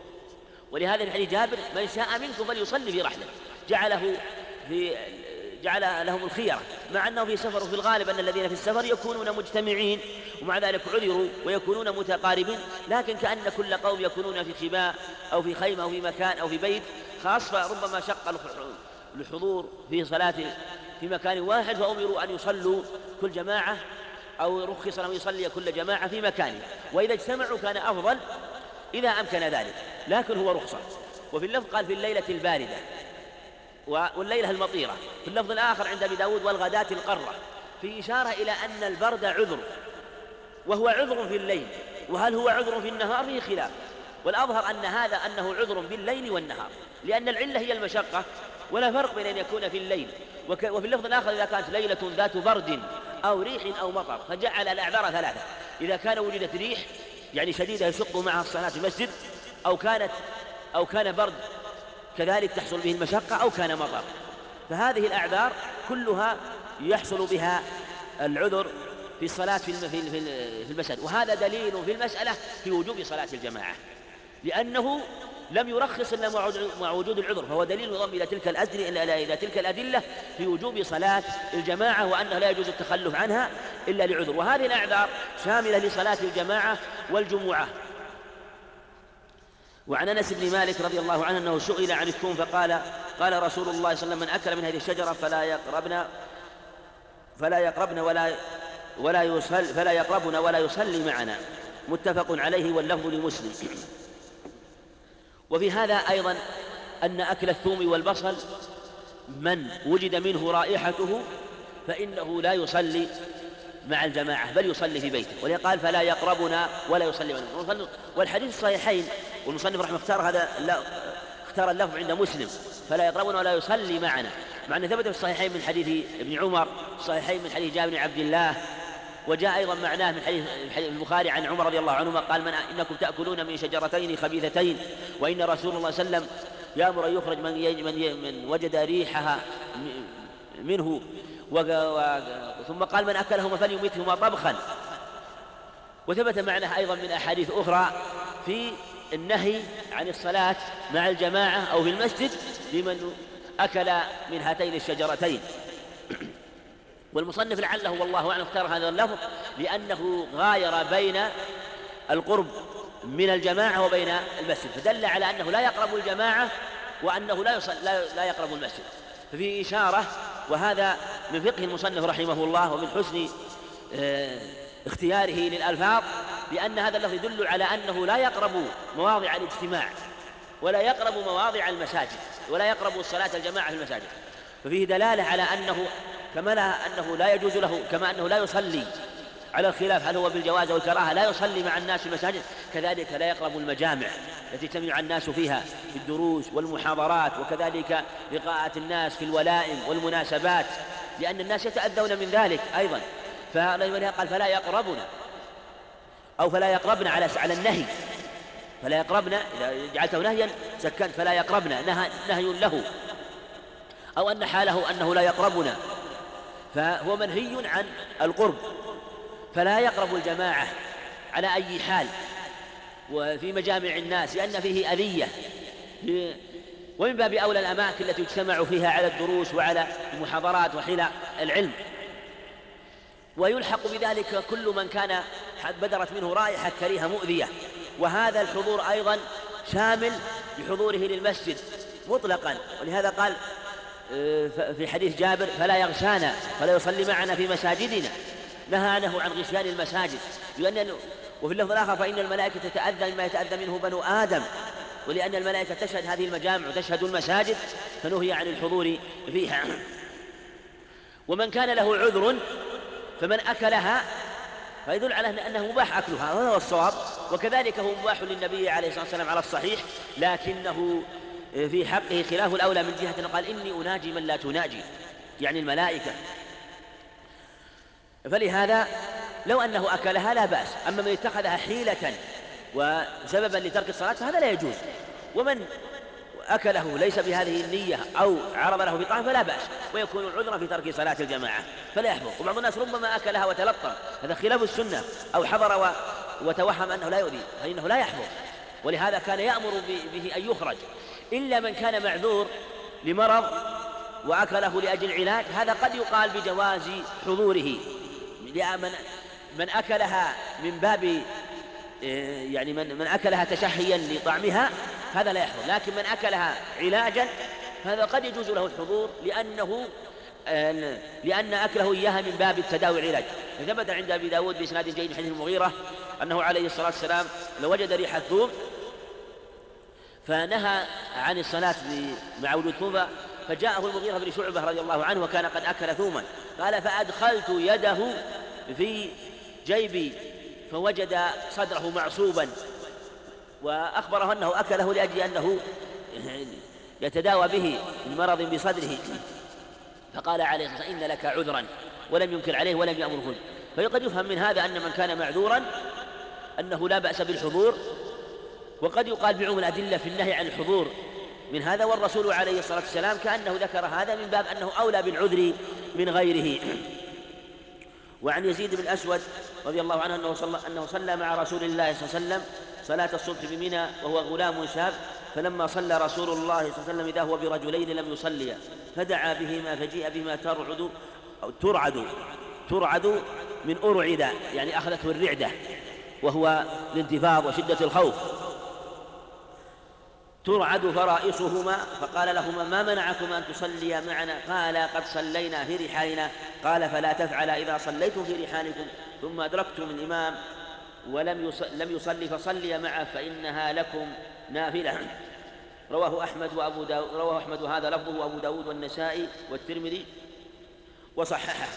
ولهذا في حديث جابر: من شاء منكم فليصلي في رحله، جعله في جعل لهم الخيرة، مع أنه في سفر، وفي الغالب أن الذين في السفر يكونون مجتمعين ومع ذلك عذروا ويكونون متقاربين، لكن كأن كل قوم يكونون في خباء أو في خيمة أو في مكان أو في بيت خاص، فربما شق الحضور في صلاة في مكان واحد، فأمروا أن يصلوا كل جماعة أو رخص لهم يصلي كل جماعة في مكانه، وإذا اجتمعوا كان أفضل إذا أمكن ذلك، لكن هو رخصة. وفي اللفظ قال: في الليلة الباردة والليلة المطيرة. في اللفظ الآخر عند أبي داود: والغداة القرة، في إشارة إلى أن البرد عذر، وهو عذر في الليل. وهل هو عذر في النهار؟ فيه خلاف، والأظهر أن هذا أنه عذر بالليل والنهار، لأن العلة هي المشقة، ولا فرق بين أن يكون في الليل. وفي اللفظ الآخر: إذا كانت ليلة ذات برد أو ريح أو مطر، فجعل الأعذار ثلاثة: إذا كان وجدت ريح يعني شديدة يشق معها الصلاة في المسجد، أو كانت أو كان برد كذلك تحصل به المشقة أو كان مطر. فهذه الأعذار كلها يحصل بها العذر في الصلاة في في المسجد، وهذا دليل في المسألة في وجوب صلاة الجماعة، لأنه لم يرخص إلا مع وجود العذر، فهو دليل يضم إلى تلك الأدلة إلى تلك الأدلة في وجوب صلاة الجماعة، وأنه لا يجوز التخلف عنها إلا لعذر. وهذه الأعذار شاملة لصلاة الجماعة والجمعة. وعن أنس بن مالك رضي الله عنه أنه سئل عن الثوم فقال قال رسول الله صلى الله عليه وسلم: من أكل من هذه الشجرة فلا يقربن فلا يقربن ولا ولا يصل فلا يقربن ولا يصلي معنا. متفق عليه واللفظ لمسلم. وفي هذا أيضا أن أكل الثوم والبصل من وجد منه رائحته فإنه لا يصلي مع الجماعة بل يصلي في بيته، ولقال فلا يقربنا ولا يصلي معنا. والحديث الصحيحين والمصنف رحمه اختار هذا اختار اللفظ عند مسلم فلا يقربنا ولا يصلي معنا، مع أن ثبت في الصحيحين من حديث ابن عمر، الصحيحين من حديث جابر بن عبد الله، وجاء أيضا معناه من حديث البخاري عن عمر رضي الله عنهما قال: من إنكم تأكلون من شجرتين خبيثتين وإن رسول الله صلى الله عليه وسلم يأمر أن يخرج من, من, من وجد ريحها منه، ثم قال: من أكلهما فليميتهما طبخا. وثبت معناه أيضا من أحاديث أخرى في النهي عن الصلاة مع الجماعة أو في المسجد لمن أكل من هاتين الشجرتين. والمصنف لعله والله أعلم اختار هذا اللفظ لأنه غاير بين القرب من الجماعة وبين المسجد، فدل على أنه لا يقرب الجماعة وأنه لا, يصل لا, لا يقرب المسجد، ففي إشارة. وهذا من فقه المصنف رحمه الله ومن حسن اه اختياره للألفاظ، لأن هذا اللفظ يدل على أنه لا يقرب مواضع الاجتماع ولا يقرب مواضع المساجد ولا يقرب الصلاة الجماعة في المساجد، ففيه دلالة على أنه كما لا أنه لا يجوز له، كما أنه لا يصلي على الخلاف هل هو بالجواز أو الكراهة لا يصلي مع الناس في المساجد، كذلك لا يقرب المجامع التي يجتمع الناس فيها في الدروس والمحاضرات، وكذلك لقاءات الناس في الولائم والمناسبات، لأن الناس يتأذون من ذلك أيضا. فلذلك قال فلا يقربنا أو فلا يقربنا على على النهي، فلا يقربنا إذا جعلته نهيا سكنت فلا يقربنا نهي, نهي له، أو أن حاله أنه لا يقربنا، فهو منهي عن القرب، فلا يقرب الجماعة على أي حال وفي مجامع الناس لأن فيه أذية، ومن باب أولى الأماكن التي يجتمع فيها على الدروس وعلى المحاضرات وحلق العلم. ويلحق بذلك كل من كان بدرت منه رائحة كريهة مؤذية، وهذا الحضور أيضا شامل لحضوره للمسجد مطلقا، ولهذا قال في حديث جابر فلا يغشانا فلا يصلي معنا في مساجدنا، نهانه عن غشيان المساجد، لأن وفي اللفظ الآخر فإن الملائكة تتأذى مما يتأذى منه بنو آدم، ولأن الملائكة تشهد هذه المجامع وتشهد المساجد فنهي عن الحضور فيها. ومن كان له عذر فمن أكلها فيدل على أنه مباح أكلها، وهذا هو الصواب، وكذلك هو مباح للنبي عليه الصلاة والسلام على الصحيح، لكنه في حقه خلاف الأولى من جهة قال إني أناجي من لا تناجي، يعني الملائكة، فلهذا لو أنه أكلها لا بأس. أما من اتخذها حيلة وسببا لترك الصلاة فهذا لا يجوز، ومن أكله ليس بهذه النية أو عرض له بطعام فلا بأس، ويكون العذر في ترك صلاة الجماعة فلا يحضر. وبعض الناس ربما أكلها وتلطم، هذا خلاف السنة، أو حضر و... وتوهم أنه لا يؤذي فإنه لا يحضر، ولهذا كان يأمر به أن يخرج، إلا من كان معذور لمرض وأكله لأجل علاج، هذا قد يقال بجواز حضوره، من من أكلها من باب يعني من من أكلها تشهيا لطعمها هذا لا يحضر، لكن من أكلها علاجا هذا قد يجوز له الحضور، لأنه لأن أكله إياها من باب التداوي والعلاج. ثبت عند أبي داود بإسناد جيد حديث المغيرة أنه عليه الصلاة والسلام لو وجد ريح الثوم فنهى عن الصلاة مع وجود ثوم، فجاءه المغيرة بن شعبة رضي الله عنه وكان قد أكل ثوما، قال فأدخلت يده في جيبي فوجد صدره معصوبا، وأخبره أنه أكله لأجل أنه يتداوى به من مرض بصدره، فقال عليه الصلاة والسلام إن لك عذرا، ولم ينكر عليه ولم يأمره. فقد يفهم من هذا أن من كان معذورا أنه لا بأس بالحضور، وقد يقال بعموم الأدلة في النهي عن الحضور من هذا. والرسول عليه الصلاة والسلام كأنه ذكر هذا من باب أنه أولى بالعذر من غيره. وعن يزيد بن الأسود رضي الله عنه أنه صلى, أنه صلى مع رسول الله صلى الله عليه وسلم صلاة الصبح بمنى وهو غلام شاب، فلما صلى رسول الله صلى الله عليه وسلم إذا هو برجلين لم يصليا فدعا بهما فجيء بهما ترعد أو ترعد ترعد من أرعد، يعني أخذته الرعدة وهو الانتفاض وشدة الخوف. ترعد فرائصهما فقال لهما ما منعكما أن تصليا معنا؟ قال قد صلينا في رحالنا. قال فلا تفعل إذا صليتم في رحالكم ثم أدركتم الإمام ولم لم يصلي فصلي معه فإنها لكم نافلة. رواه أحمد وأبو داود رواه أحمد وهذا لفظه وأبو داود والنسائي والترمذي وصححه.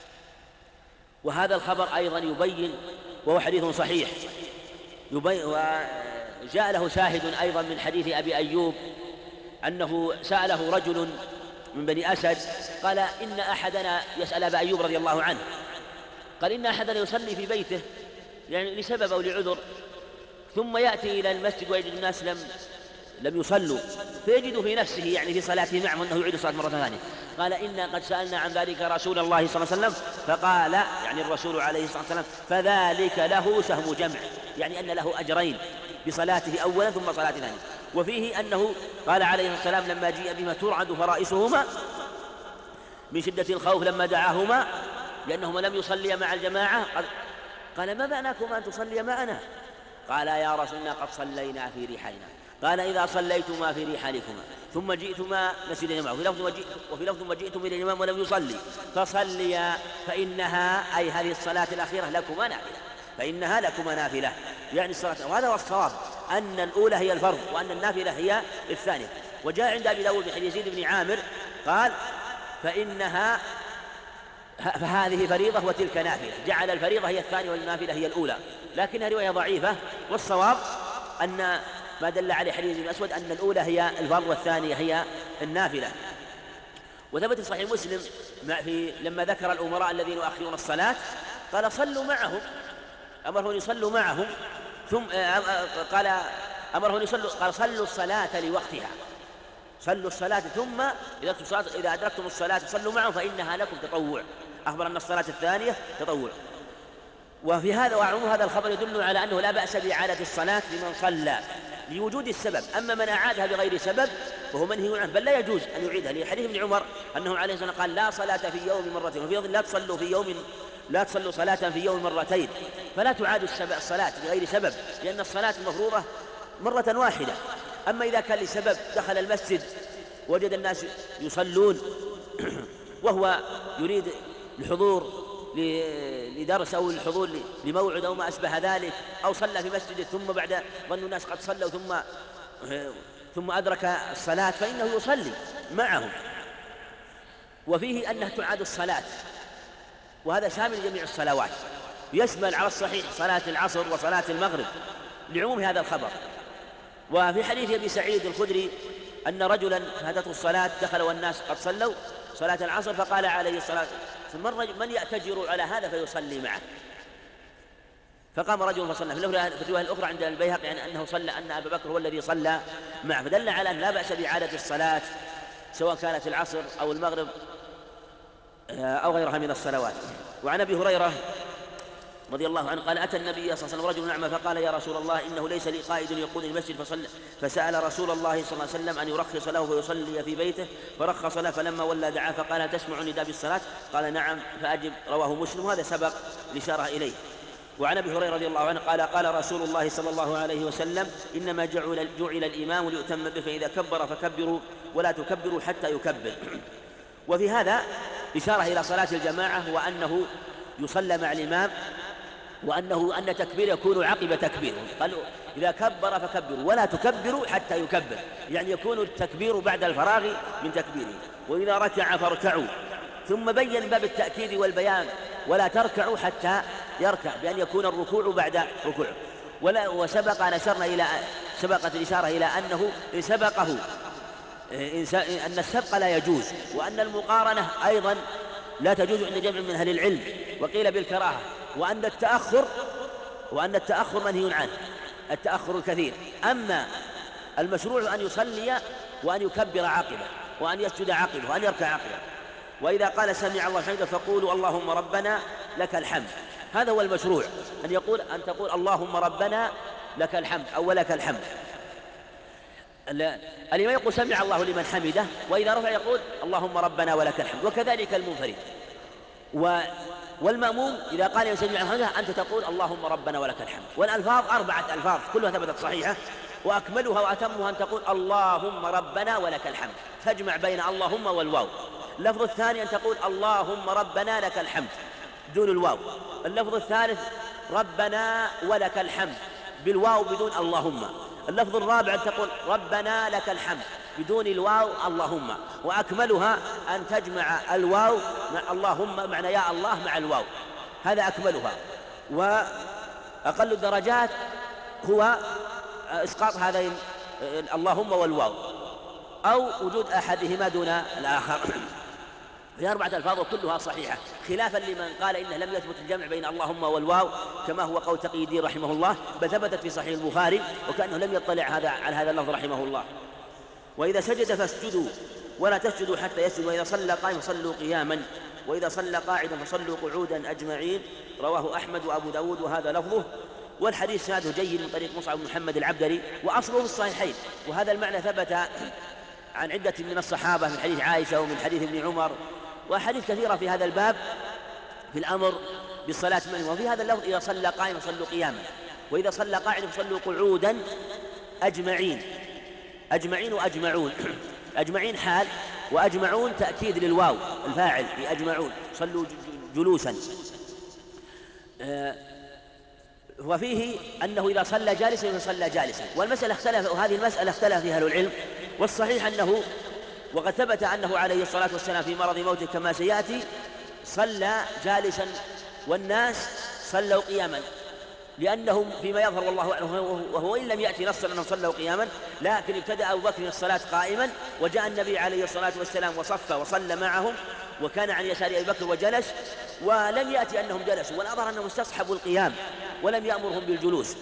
وهذا الخبر أيضا يبين، وهو حديث صحيح، يبين وجاء له شاهد أيضا من حديث أبي أيوب أنه سأله رجل من بني أسد قال إن أحدنا يسأل أبا أيوب رضي الله عنه قال إن أحدنا يصلي في بيته يعني لسبب أو لعذر، ثم يأتي إلى المسجد ويجد الناس لم لم يصلوا فيجد في نفسه يعني في صلاته معهم أنه يعيد الصلاة مرة ثانية. قال إنا قد سألنا عن ذلك رسول الله صلى الله عليه وسلم فقال يعني الرسول عليه الصلاة والسلام فذلك له سهم جمع، يعني أن له أجرين بصلاته أولا ثم صلاة ثانية. وفيه أنه قال عليه الصلاة والسلام لما جيء بما ترعد فرائصهما من شدة الخوف لما دعاهما لأنهما لم يصليا مع الجماعة قال ما معناكم أن تصلي معنا؟ قال يا رسول الله قد صلينا في رحالنا. قال إذا صليتما في رحالكما ثم جئتما مسجد الإمام وفي لفظ ثم جئتم إلى الإمام ولم يصلي فصليا فإنها أي هذه الصلاة الأخيرة لكما نافلة فإنها لكما نافلة، يعني الصلاة. وهذا هو الصواب أن الأولى هي الفرض وأن النافلة هي الثانية. وجاء عند أبي داود بحديث يزيد بن عامر قال فإنها فهذه فريضة وتلك نافلة، جعل الفريضة هي الثانية والنافلة هي الأولى، لكنها رواية ضعيفة. والصواب أن ما دل عليه حديث ابن أسود أن الأولى هي الفرض والثانية هي النافلة. وثبت في صحيح مسلم في لما ذكر الأمراء الذين يؤخرون الصلاة قال صلوا معهم، أمرهم يصلوا معهم، ثم قال أمرهم يصلوا قال صلوا الصلاة لوقتها، صلوا الصلاة ثم إذا إذا أدركتم الصلاة صلوا معهم فإنها لكم تطوع. أخبر أن الصلاة الثانية تطوع. وفي هذا وعموم هذا الخبر يدل على أنه لا بأس بإعادة الصلاة لمن صلى لوجود السبب، أما من أعادها بغير سبب فهو منهي عنه بل لا يجوز أن يعيدها، لحديث ابن عمر أنه عليه الصلاة والسلام قال لا صلاة في يوم مرتين، وفي لا تصلوا في يوم لا تصلوا صلاة في يوم مرتين، فلا تعاد الصلاة بغير سبب لأن الصلاة المفروضة مرة واحدة. أما إذا كان لسبب دخل المسجد وجد الناس يصلون وهو يريد الحضور لدرس أو الحضور لموعد أو ما أشبه ذلك، أو صلى في مسجد ثم بعد ظن الناس قد صلوا ثم ثم أدرك الصلاة فإنه يصلي معهم. وفيه أنها تعاد الصلاة، وهذا شامل جميع الصلوات، يشمل على الصحيح صلاة العصر وصلاة المغرب لعموم هذا الخبر. وفي حديث أبي سعيد الخدري أن رجلا فاتته الصلاة دخل والناس قد صلوا صلاة العصر فقال عليه الصلاة والسلام من يأتجر على هذا فيصلي معه، فقام رجل فصلى. في الرواية الأخرى عند البيهقي يعني أنه صلى أن أبا بكر هو الذي صلى معه، فدل على أن لا بأس بإعادة الصلاة سواء كانت العصر أو المغرب أو غيرها من الصلوات. وعن أبي هريرة رضي الله عنه قال أتى النبي صلى الله عليه وسلم رجل أعمى فقال يا رسول الله إنه ليس لي قائد يقود المسجد فصلى، فسأل رسول الله صلى الله عليه وسلم أن يرخص له فيصلي في بيته فرخص له، فلما ولى دعاه فقال هل تسمع نداء بالصلاة؟ قال نعم فأجب. رواه مسلم، وهذا سبق الإشارة إليه. وعن أبي هريرة رضي الله عنه قال قال رسول الله صلى الله عليه وسلم إنما جعل, جعل الإمام ليؤتم به فإذا كبر فكبروا ولا تكبروا حتى يكبر. وفي هذا إشارة إلى صلاة الجماعة وأنه يصلى مع الإمام، وأنه أن تكبير يكون عقب تكبيره، قالوا إذا كبر فكبروا ولا تكبروا حتى يكبر، يعني يكون التكبير بعد الفراغ من تكبيره. وإذا ركع فاركعوا، ثم بين باب التأكيد والبيان ولا تركعوا حتى يركع بأن يكون الركوع بعد ركوعه. ولا وسبق أن أشرنا إلى سبقت الإشارة إلى أنه إن سبقه أن السبق لا يجوز، وأن المقارنة أيضا لا تجوز عند جمع من أهل العلم، وقيل بالكراهة، وأن التأخر وأن التأخر منهي عنه التأخر الكثير. أما المشروع أن يصلي وأن يكبر عقبه، وأن يسجد عقبه، وأن يركع عقبه. وإذا قال سمع الله حمده فقولوا اللهم ربنا لك الحمد. هذا هو المشروع، أن يقول أن تقول اللهم ربنا لك الحمد أو ولك الحمد. الإمام يقول سمع الله لمن حمده، وإذا رفع يقول اللهم ربنا ولك الحمد، وكذلك المنفرد. والمأموم إذا قال سمع الله أنت تقول اللهم ربنا ولك الحمد. والألفاظ أربعة ألفاظ كلها ثبتت صحيحة، وأكملها وأتمها أن تقول اللهم ربنا ولك الحمد، تجمع بين اللهم والواو. اللفظ الثاني أن تقول اللهم ربنا لك الحمد دون الواو. اللفظ الثالث ربنا ولك الحمد بالواو بدون اللهم. اللفظ الرابع أن تقول ربنا لك الحمد بدون الواو اللهم. وأكملها أن تجمع الواو مع اللهم، معنى يا الله مع الواو، هذا أكملها. وأقل الدرجات هو إسقاط هذين اللهم والواو أو وجود أحدهما دون الآخر. في أربعة ألفاظ وكلها صحيحة، خلافا لمن قال إنه لم يثبت الجمع بين اللهم والواو كما هو قول تقي الدين رحمه الله، بل ثبتت في صحيح البخاري وكأنه لم يطلع هذا على هذا اللفظ رحمه الله. وإذا سجد فاسجدوا ولا تسجدوا حتى يسجد، وإذا صلى قائما فصلوا قياما، وإذا صلى قاعدا فصلوا قعودا أجمعين. رواه أحمد وأبو داود وهذا لفظه. والحديث سناده جيد من طريق مصعب بن محمد العبدري وأصله في الصحيحين. وهذا المعنى ثبت عن عدة من الصحابة من حديث عائشة ومن حديث ابن عمر وحديث كثيرة في هذا الباب في الأمر بالصلاة منه. وفي هذا اللفظ إذا صلى قائما فصلوا قياما، وإذا صلى قاعدا فصلوا قعودا أجمعين. أجمعين وأجمعون أجمعين حال، وأجمعون تأكيد للواو الفاعل في أجمعون، صلوا جلوسا. وفيه أنه إذا صلى جالسا فصلى جالسا. والمسألة اختلف، وهذه المسألة اختلف فيها أهل العلم، والصحيح أنه وقد ثبت أنه عليه الصلاة والسلام في مرض موته كما سيأتي صلى جالسا والناس صلوا قياما، لأنهم فيما يظهر والله أعلم وهو إن لم يأتي نصا أنهم صلوا قياما، لكن ابتدأ أبو بكر الصلاة قائما وجاء النبي عليه الصلاة والسلام وصف وصلى معهم، وكان عن يسار أبي بكر وجلس، ولم يأتي أنهم جلسوا، والأظهر أنهم استصحبوا القيام ولم يأمرهم بالجلوس،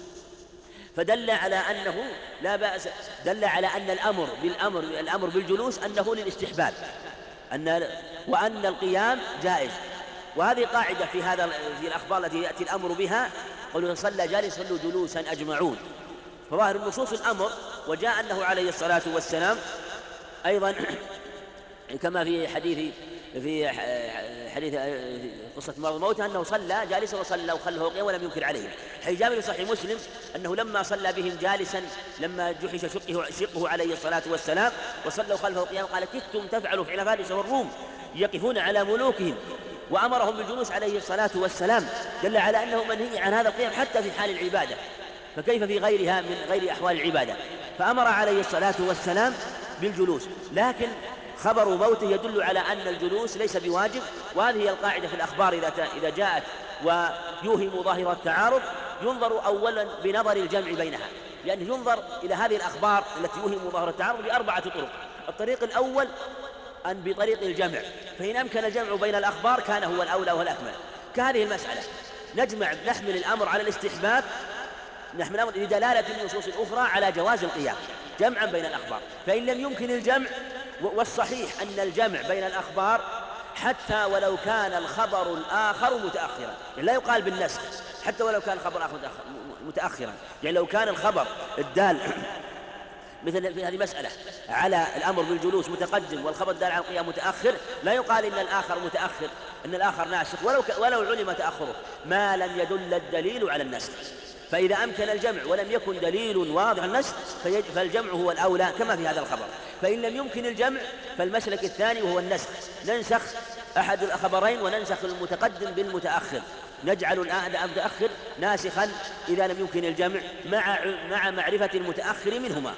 فدل على أنه لا بأس، دل على أن الأمر بالأمر الأمر بالجلوس أنه للاستحباب، أن وأن القيام جائز. وهذه قاعدة في هذا في الأخبار التي يأتي الأمر بها، قالوا صلى جالس صلوا جلوسا أجمعون، فظاهر النصوص الأمر. وجاء أنه عليه الصلاة والسلام أيضا كما في حديث في حديث قصة مرض الموت أنه صلى جالسا وصلى وخلفه قياما ولم ينكر عليهم. حديث جابر في صحيح مسلم أنه لما صلى بهم جالسا لما جحش شقه, شقه عليه الصلاة والسلام وصلوا خلفه قياما قال كدتم تفعلوا فعل فارس والروم يقفون على ملوكهم، وأمرهم بالجلوس عليه الصلاة والسلام، دل على أنه منهي عن هذا القيام حتى في حال العبادة، فكيف في غيرها من غير أحوال العبادة، فأمر عليه الصلاة والسلام بالجلوس. لكن خبر موته يدل على أن الجلوس ليس بواجب. وهذه هي القاعدة في الأخبار إذا إذا جاءت ويوهم ظاهر التعارض ينظر أولا بنظر الجمع بينها، لأنه ينظر إلى هذه الأخبار التي يوهم ظاهر التعارض بأربعة طرق. الطريق الأول أن بطريق الجمع، فإن أمكن الجمع بين الأخبار كان هو الأولى والأكمل. كهذه المسألة نجمع نحمل الأمر على الاستحباب، نحمل الأمر لدلالة النصوص الأخرى على جواز القيام جمعا بين الأخبار. فإن لم يمكن الجمع، والصحيح أن الجمع بين الأخبار حتى ولو كان الخبر الآخر متأخرا، يعني لا يقال بالنسخ حتى ولو كان الخبر الآخر متأخرا، يعني لو كان الخبر الدال مثل في هذه مسألة على الأمر بالجلوس متقدم والخبر الدال على القيام متأخر، لا يقال إن الآخر متأخر إن الآخر ناسخ ولو ولو علم تأخره ما لم يدل الدليل على النسخ. فإذا أمكن الجمع ولم يكن دليل واضح النسخ فالجمع هو الأولى كما في هذا الخبر. فإن لم يمكن الجمع فالمسلك الثاني وهو النسخ، ننسخ أحد الخبرين وننسخ المتقدم بالمتأخر، نجعل المتأخر ناسخا إذا لم يمكن الجمع مع مع معرفة المتأخر منهما.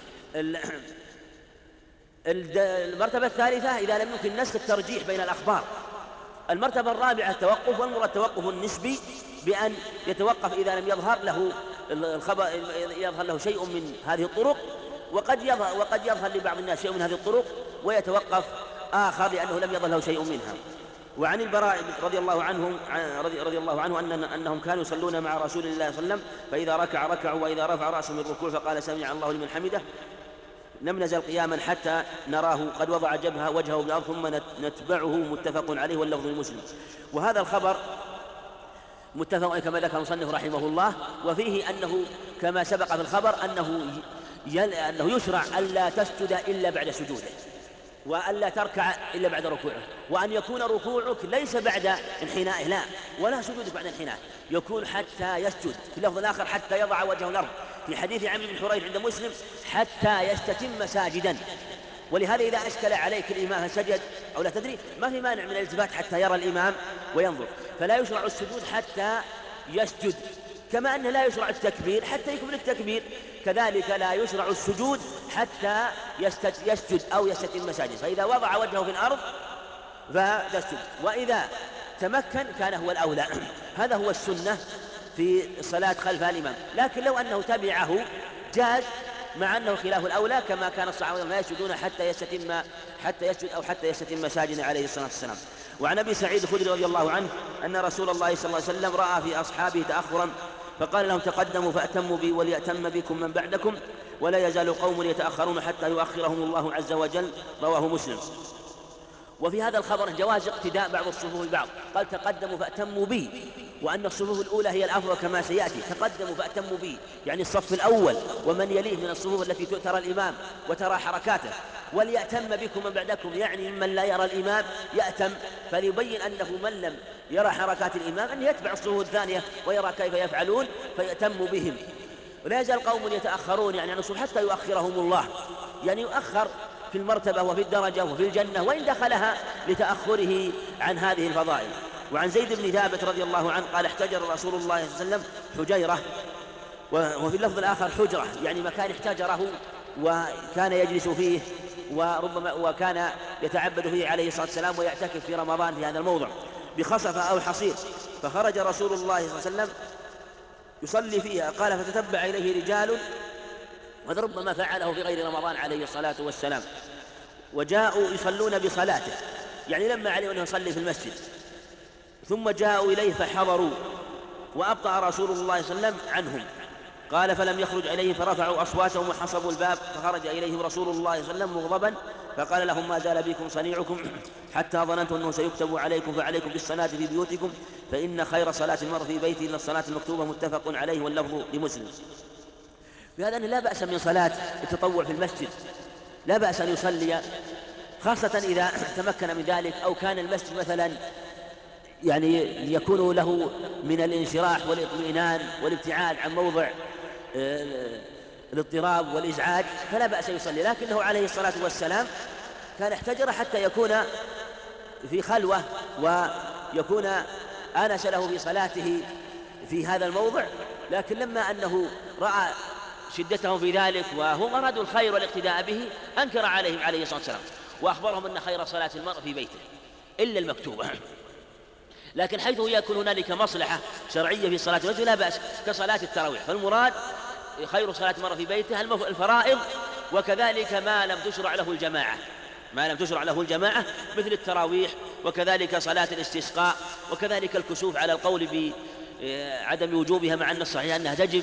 المرتبة الثالثة إذا لم يمكن نسخ الترجيح بين الأخبار. المرتبة الرابعة التوقف، والمراد التوقف النسبي بأن يتوقف إذا لم يظهر له الخبر يظهر له شيء من هذه الطرق، وقد يظهر وقد يظهر لبعض الناس شيء من هذه الطرق ويتوقف آخر لأنه لم يظهر له شيء منها. وعن البراء رضي الله عنهم رضي, رضي الله عنه أن أنهم كانوا يصلون مع رسول الله صلى الله عليه وسلم، فإذا ركع ركعوا وإذا رفع رأسه من الركوع فقال سمع الله لمن حمده، لم نزل قياما حتى نراه قد وضع جبهه وجهه بالأرض ثم نتبعه، متفق عليه واللفظ لمسلم. وهذا الخبر متفق عليه كما ذكر المصنف رحمه الله، وفيه أنه كما سبق في الخبر أنه يل... أنه يشرع ألا تسجد إلا بعد سجوده، وألا تركع إلا بعد ركوعه، وأن يكون ركوعك ليس بعد انحنائه، لا، ولا سجودك بعد انحنائه، يكون حتى يسجد. في اللفظ الآخر حتى يضع وجهه الأرض، في حديث عمرو بن حريث عند مسلم حتى يستتم ساجدا. ولهذا إذا أشكل عليك الإمام هل سجد أو لا تدري، ما في مانع من الالتفات حتى يرى الإمام وينظر، فلا يشرع السجود حتى يسجد، كما أنه لا يشرع التكبير حتى يكمل التكبير، كذلك لا يشرع السجود حتى يسجد أو يستتم ساجدا. فإذا وضع وجهه في الأرض فتسجد، وإذا تمكن كان هو الأولى. هذا هو السنة في الصلاة خلف الإمام. لكن لو أنه تبعه جاز، مع أنه خلاف الأولى، كما كان الصحابة لا يسجدون حتى يستتم حتى يسجد أو حتى يستتم ساجدا عليه الصلاة والسلام. وعن أبي سعيد الخدري رضي الله عنه أن رسول الله صلى الله عليه وسلم رأى في أصحابه تأخرا فقال لهم تقدموا فأتموا بي وليأتم بكم من بعدكم ولا يزال قوم يتأخرون حتى يؤخرهم الله عز وجل، رواه مسلم. وفي هذا الخبر جواز اقتداء بعض الصفوف ببعض، قال تقدموا فأتموا بي، وأن الصفوف الأولى هي الأفضل كما سيأتي، تقدموا فأتموا بي يعني الصف الأول ومن يليه من الصفوف التي ترى الإمام وترى حركاته، وليأتم بكم من بعدكم يعني ممن لا يرى الإمام يأتم، فليبين أنه من لم يرى حركات الإمام أن يتبع الصفوف الثانية ويرى كيف يفعلون فيأتم بهم. ولا يزال قوم يتأخرون يعني الصفوف حتى يؤخرهم الله، يعني يؤخر في المرتبة وفي الدرجة وفي الجنة وإن دخلها لتأخره عن هذه الفضائل. وعن زيد بن ثابت رضي الله عنه قال احتجر رسول الله صلى الله عليه وسلم حجيرة، وفي اللفظ الآخر حجرة يعني مكان احتجره وكان يجلس فيه وربما وكان يتعبد فيه عليه الصلاة والسلام ويعتكف في رمضان في هذا الموضع بخصفة أو حصير، فخرج رسول الله صلى الله عليه وسلم يصلي فيها، قال فتتبع إليه رجال، وهذا ربما فعله في غير رمضان عليه الصلاة والسلام، وجاءوا يصلون بصلاته يعني لما علموا أنه يصلي في المسجد، ثم جاءوا إليه فحضروا وأبطأ رسول الله صلى الله عليه وسلم عنهم، قال فلم يخرج إليه فرفعوا أصواتهم وحصبوا الباب، فخرج إليهم رسول الله صلى الله عليه وسلم مغضبا فقال لهم ما زال بكم صنيعكم حتى ظننت أنه سيكتب عليكم، فعليكم بالصلاة في بيوتكم فإن خير صلاة المرء في بيته إلا الصلاة المكتوبة، متفق عليه واللفظ لمسلم. بهذا أنه لا بأس من صلاة التطوع في المسجد، لا بأس أن يصلي خاصة إذا تمكن من ذلك، أو كان المسجد مثلا يعني يكون له من الانشراح والاطمئنان والابتعاد عن موضع الاضطراب والإزعاج فلا بأس يصلي، لكنه عليه الصلاة والسلام كان احتجر حتى يكون في خلوة ويكون آنس له في صلاته في هذا الموضع، لكن لما أنه رأى شدتهم في ذلك وهم أرادوا الخير والاقتداء به أنكر عليهم عليه الصلاة والسلام وأخبرهم أن خير صلاة المرء في بيته إلا المكتوبة. لكن حيث يكون هنالك مصلحة شرعية في صلاة المسجد لا بأس كصلاة التراويح، فالمراد خير صلاة المرء في بيته الفرائض، وكذلك ما لم تشرع له الجماعة ما لم تشرع له الجماعة مثل التراويح، وكذلك صلاة الاستسقاء، وكذلك الكسوف على القول بعدم وجوبها مع أن الصحيح أنها تجب.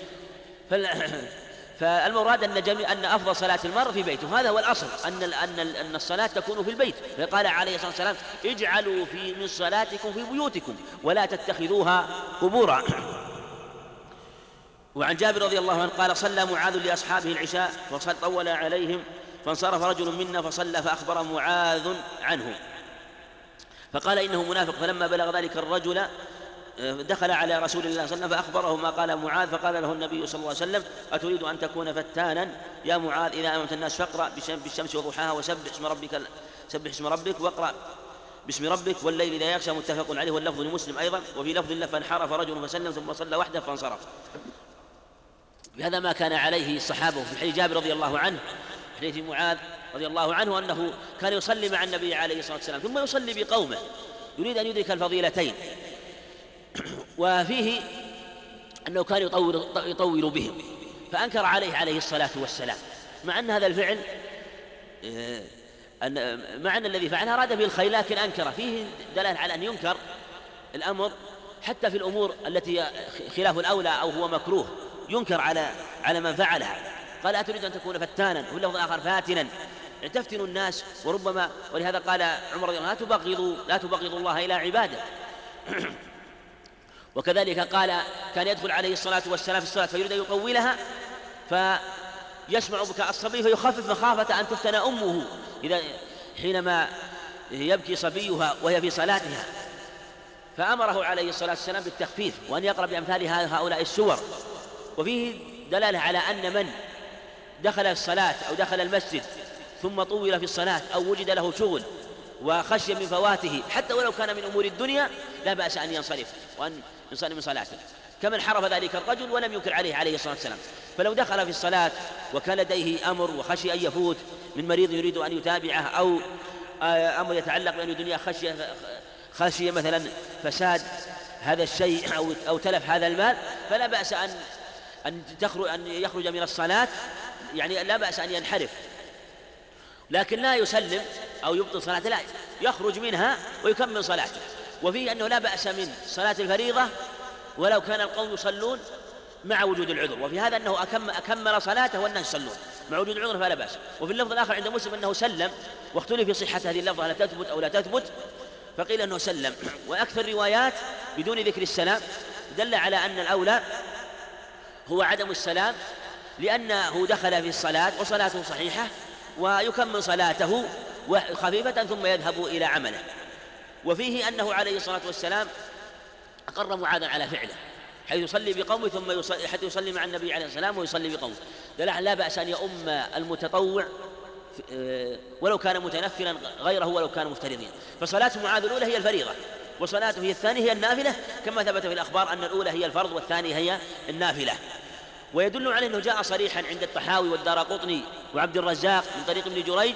فالمراد أن جميع أن أفضل صلاة المرء في بيته، هذا هو الأصل أن أن أن الصلاة تكون في البيت، فقال عليه الصلاة والسلام اجعلوا في من صلاتكم في بيوتكم ولا تتخذوها قبورا. وعن جابر رضي الله عنه قال صلى معاذ لأصحابه العشاء فطول عليهم فانصرف رجل منا فصلى فأخبر معاذ عنه فقال إنه منافق، فلما بلغ ذلك الرجل دخل على رسول الله صلى الله عليه وسلم فأخبره ما قال معاذ، فقال له النبي صلى الله عليه وسلم أتريد أن تكون فتانا يا معاذ إذا أممت الناس فاقرأ بالشمس وضحاها وسبح اسم ربك سبح اسم ربك واقرأ باسم ربك والليل إذا يغشى، متفق عليه واللفظ لمسلم أيضا. وفي لفظ له فانحرف رجل فسلم ثم صلى وحده فانصرف. بهذا ما كان عليه الصحابة في حديث جابر رضي الله عنه، حديث معاذ رضي الله عنه أنه كان يصلي مع النبي عليه الصلاة والسلام ثم يصلي بقومه يريد أن يدرك الفضيلتين، وفيه أنه كان يطول, يطول بهم فأنكر عليه عليه الصلاة والسلام، مع أن هذا الفعل مع أن الذي فعله أراد به الخير لكن أنكر، فيه دلالة على أن ينكر الأمر حتى في الأمور التي خلاف الأولى أو هو مكروه، ينكر على على من فعلها. قال أتريد أن تكون فتانا؟ وفي اللفظ الآخر فاتنا، يعني تفتن الناس. وربما ولهذا قال عمر رضي الله عنه لا تبغضوا لا تبغضوا الله إلى عباده. وكذلك قال كان يدخل عليه الصلاة والسلام في الصلاة فيريد أن يطولها فيسمع بكاء الصبي فيخفف مخافة أن تفتن أمه إذا حينما يبكي صبيها وهي في صلاتها، فأمره عليه الصلاة والسلام بالتخفيف وأن يقرأ بأمثال هؤلاء السور. وفيه دلالة على أن من دخل الصلاة أو دخل المسجد ثم طول في الصلاة أو وجد له شغل وخشي من فواته حتى ولو كان من أمور الدنيا لا بأس أن ينصرف وأن ينصرف من صلاته، كمن حرف ذلك الرجل ولم ينكر عليه عليه الصلاة والسلام. فلو دخل في الصلاة وكان لديه أمر وخشي أن يفوت من مريض يريد أن يتابعه أو أمر يتعلق بأمر الدنيا خشي خشي مثلا فساد هذا الشيء أو أو تلف هذا المال، فلا بأس أن أن تخرج أن يخرج من الصلاة، يعني لا بأس أن ينحرف، لكن لا يسلم أو يبطل صلاته، لا يخرج منها ويكمل صلاته. وفيه أنه لا بأس من صلاة الفريضة ولو كان القوم يصلون مع وجود العذر، وفي هذا أنه أكمل صلاته والناس يصلون مع وجود العذر فلا بأس. وفي اللفظ الآخر عند مسلم أنه سلم، واختلف في صحة هذه اللفظة هل تثبت أو لا تثبت، فقيل أنه سلم. وأكثر الروايات بدون ذكر السلام دل على أن الأولى هو عدم السلام، لأنه دخل في الصلاة وصلاته صحيحة ويكمل صلاته خفيفة ثم يذهب إلى عمله. وفيه أنه عليه الصلاة والسلام أقر معاذا على فعله حيث يصلي بقومه ثم يصلي حتى يصلي مع النبي عليه السلام ويصلي بقومه. لا بأس أن يؤم المتطوع ولو كان متنفلا غيره ولو كان مفترضين. فصلاة معاذ الأولى هي الفريضة وصلاته هي الثانية هي النافلة، كما ثبت في الأخبار أن الأولى هي الفرض والثانية هي النافلة. ويدل عليه أنه جاء صريحا عند الطحاوي والدارقطني وعبد الرزاق من طريق ابن جريج،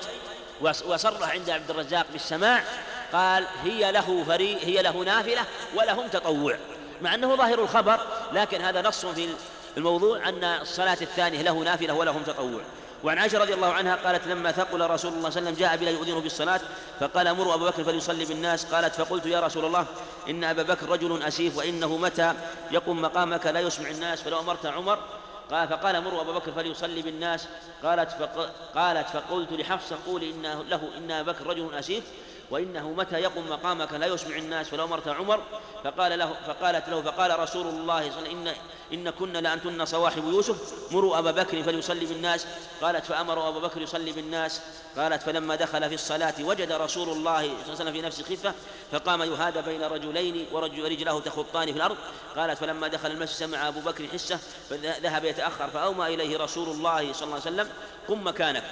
وصرح عند عبد الرزاق بالسماع، قال هي له فري هي له نافلة ولهم تطوع، مع أنه ظاهر الخبر لكن هذا نص في الموضوع أن الصلاة الثانية له نافلة ولهم تطوع. وعن عائشة رضي الله عنها قالت لما ثقل رسول الله صلى الله عليه وسلم جاء بلا يؤذنه بالصلاة فقال مروا أبا بكر فليصلي بالناس. قالت فقلت يا رسول الله إن أبا بكر رجل أسيف وإنه متى يقوم مقامك لا يسمع الناس فلو أمرت عمر. قال فقال مروا أبا بكر فليصلي بالناس. قالت فق... قالت فقلت لحفصة قولي إنه له إن أبا بكر رجل أسيف وإنه متى يقوم مقامك لا يسمع الناس فلو أمرت عمر. فقال له فقالت له فقال رسول الله صلى الله عليه وسلم إن إن كنا لأنتن صواحب يوسف مروا أبا بكر فليصلي بالناس. قالت فأمروا أبا بكر يصلي بالناس. قالت فلما دخل في الصلاة وجد رسول الله صلى الله عليه وسلم في نفس خفة فقام يهادى بين رجلين ورجلاه تخطان في الأرض. قالت فلما دخل المسجد سمع أبو بكر حسه فذهب يتأخر فأومى إليه رسول الله صلى الله عليه وسلم قم مكانك.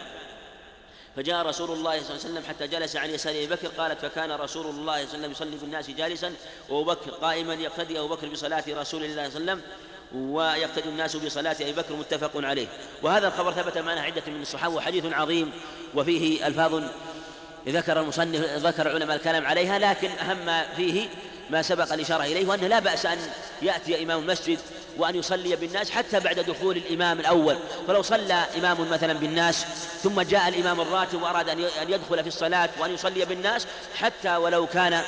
فجاء رسول الله صلى الله عليه وسلم حتى جلس عن يسار أبي بكر. قالت فكان رسول الله صلى الله عليه وسلم يصلي بالناس جالسا وأبو بكر قائما يقتدي أبو بكر بصلاة رسول الله صلى الله عليه وسلم ويقتدي الناس بصلاة أبي بكر متفق عليه. وهذا الخبر ثبت معنا عدة من الصحابة وحديث عظيم وفيه ألفاظ ذكر المصنف ذكر علماء الكلام عليها، لكن أهم ما فيه ما سبق الإشارة إليه وأنه لا بأس أن يأتي إمام المسجد وأن يصلي بالناس حتى بعد دخول الإمام الأول. فلو صلى إمام مثلا بالناس ثم جاء الإمام الراتب وأراد أن يدخل في الصلاة وأن يصلي بالناس حتى ولو كان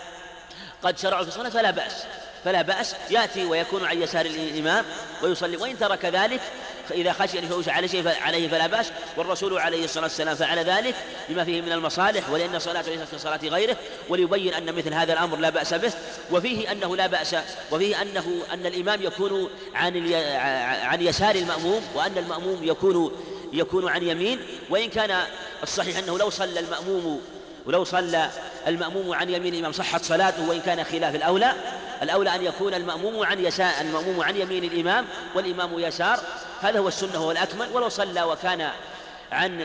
قد شرعوا في الصلاة فلا بأس فلا بأس يأتي ويكون عن يسار الإمام ويصلي. وإن ترك ذلك إذا خشي أن يفوت عليه فلا بأس. والرسول عليه الصلاة والسلام فعل ذلك بما فيه من المصالح ولأن صلاته ليست كصلاة غيره وليبين أن مثل هذا الأمر لا بأس به. وفيه أنه لا بأس وفيه أنه أن الإمام يكون عن عن يسار المأموم وأن المأموم يكون يكون عن يمين. وإن كان الصحيح أنه لو صلى المأموم ولو صلى المأموم عن يمين الإمام صحت صلاته وإن كان خلاف الأولى. الأولى أن يكون المأموم عن يسار المأموم عن يمين الإمام والإمام يسار، هذا هو السنة هو الأكمل. ولو صلى وكان عن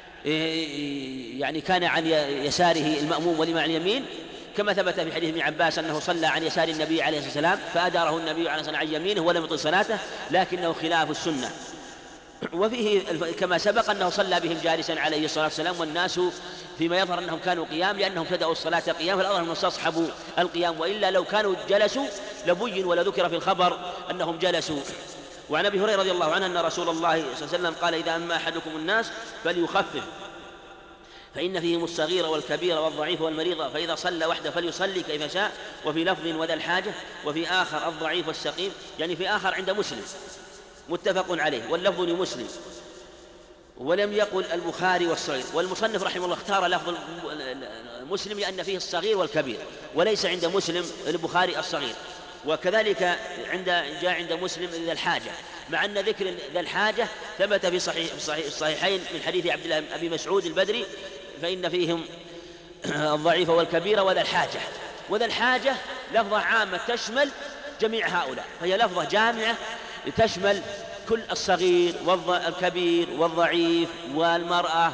يعني كان عن يساره المأموم والإمام عن يمين كما ثبت في حديث ابن عباس أنه صلى عن يسار النبي عليه الصلاة والسلام فأداره النبي عليه الصلاة والسلام عن يمينه ولم يطل صلاته لكنه خلاف السنة. وفيه كما سبق أنه صلى بهم جالسا عليه الصلاة والسلام والناس فيما يظهر أنهم كانوا قيام لأنهم ابتدأوا الصلاة قيام فالأظهر أنهم استصحبوا القيام، وإلا لو كانوا جلسوا لبين ولا ذكر في الخبر أنهم جلسوا. وعن أبي هريرة رضي الله عنه أن رسول الله صلى الله عليه وسلم قال إذا أما أحدكم الناس فليخفف فإن فيهم الصغير والكبير والضعيف والمريض فإذا صلى وحده فليصلي كيف شاء. وفي لفظ وذا الحاجة وفي آخر الضعيف والسقيم، يعني في آخر عند مسلم متفق عليه واللفظ لمسلم ولم يقل البخاري والصغير. والمصنف رحمه الله اختار لفظ مسلم لأن فيه الصغير والكبير، وليس عند مسلم البخاري الصغير. وكذلك عند جاء عند مسلم ذا الحاجة، مع أن ذكر ذا الحاجة ثبت في صحيح الصحيحين من حديث عبد الله أبي مسعود البدري، فإن فيهم الضعيف والكبير وذا الحاجة. وذا الحاجة لفظة عامة تشمل جميع هؤلاء، فهي لفظة جامعة تشمل كل الصغير والكبير والضعيف والمرأة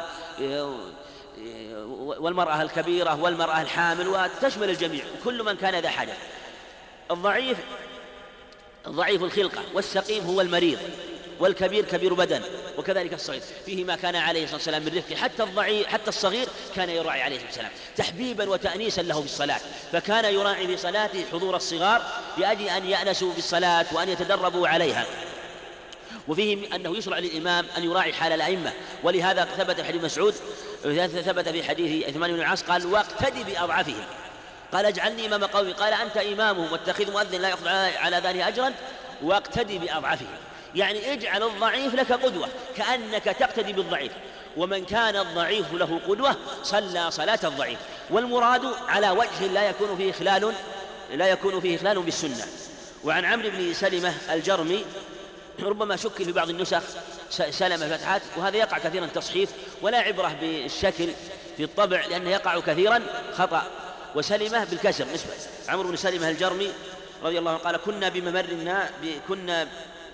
والمرأة الكبيرة والمرأة الحامل، وتشمل الجميع كل من كان ذا حاجة. الضعيف ضعيف الخلقة، والسقيم هو المريض، والكبير كبير بدن، وكذلك الصغير. فيه ما كان عليه الصلاة والسلام من رفق، حتى الضعيف حتى الصغير كان يراعي عليه الصلاة والسلام تحبيبا وتأنيسا له في الصلاة، فكان يراعي في صلاته حضور الصغار لأجل أن يأنسوا بالصلاة وأن يتدربوا عليها. وفيه أنه يشرع للإمام أن يراعي حال الأئمة، ولهذا ثبت في حديث مسعود ثبت في حديث عثمان بن العاص قال: واقتدي بأضعفهم. قال: اجعلني إمام قومي. قال: أنت إمامهم، واتخذ مؤذن لا يأخذ على ذلك أجرا، واقتدي بأضعفهم. يعني اجعل الضعيف لك قدوة، كأنك تقتدي بالضعيف، ومن كان الضعيف له قدوة صلى صلاة الضعيف. والمراد على وجه لا يكون فيه خلال لا يكون فيه خلال بالسنة. وعن عمرو بن سلمة الجرمي، ربما شكل في بعض النسخ سلمة فتحات، وهذا يقع كثيرا تصحيف، ولا عبرة بالشكل في الطبع لأنه يقع كثيرا خطأ، وسلمة بالكسر نسبة. عمرو بن سلمة الجرمي رضي الله عنه قال: كنا بممر الناس كنا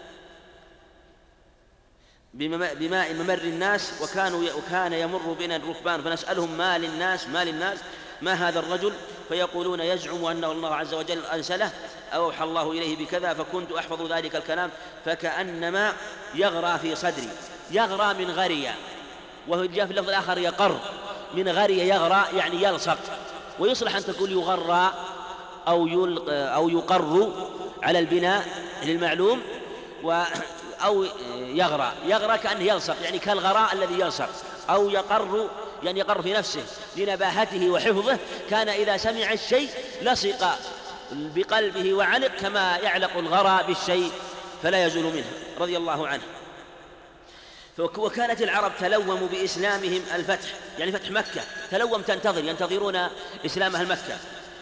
بماء ممر الناس وكانوا وكان يمر بنا الركبان فنسألهم: ما للناس ما للناس ما هذا الرجل؟ فيقولون: يزعم أنه الله عز وجل أرسله أو أوحى الله إليه بكذا. فكنت أحفظ ذلك الكلام فكأنما يغرى في صدري. يغرى من غرية، وهو جاء في اللفظ الآخر يقر، من غرية يغرى يعني يلصق، ويصلح أن تقول يغرى أو أو يقر على البناء للمعلوم، و أو يغرى يغرى كأنه يلصق، يعني كالغراء الذي يلصق، أو يقر يعني يقر في نفسه لنباهته وحفظه، كان إذا سمع الشيء لصق بقلبه وعلق كما يعلق الغراء بالشيء فلا يزول منه رضي الله عنه. وكانت العرب تلوم بإسلامهم الفتح، يعني فتح مكة، تلوم تنتظر ينتظرون إسلام أهل مكة،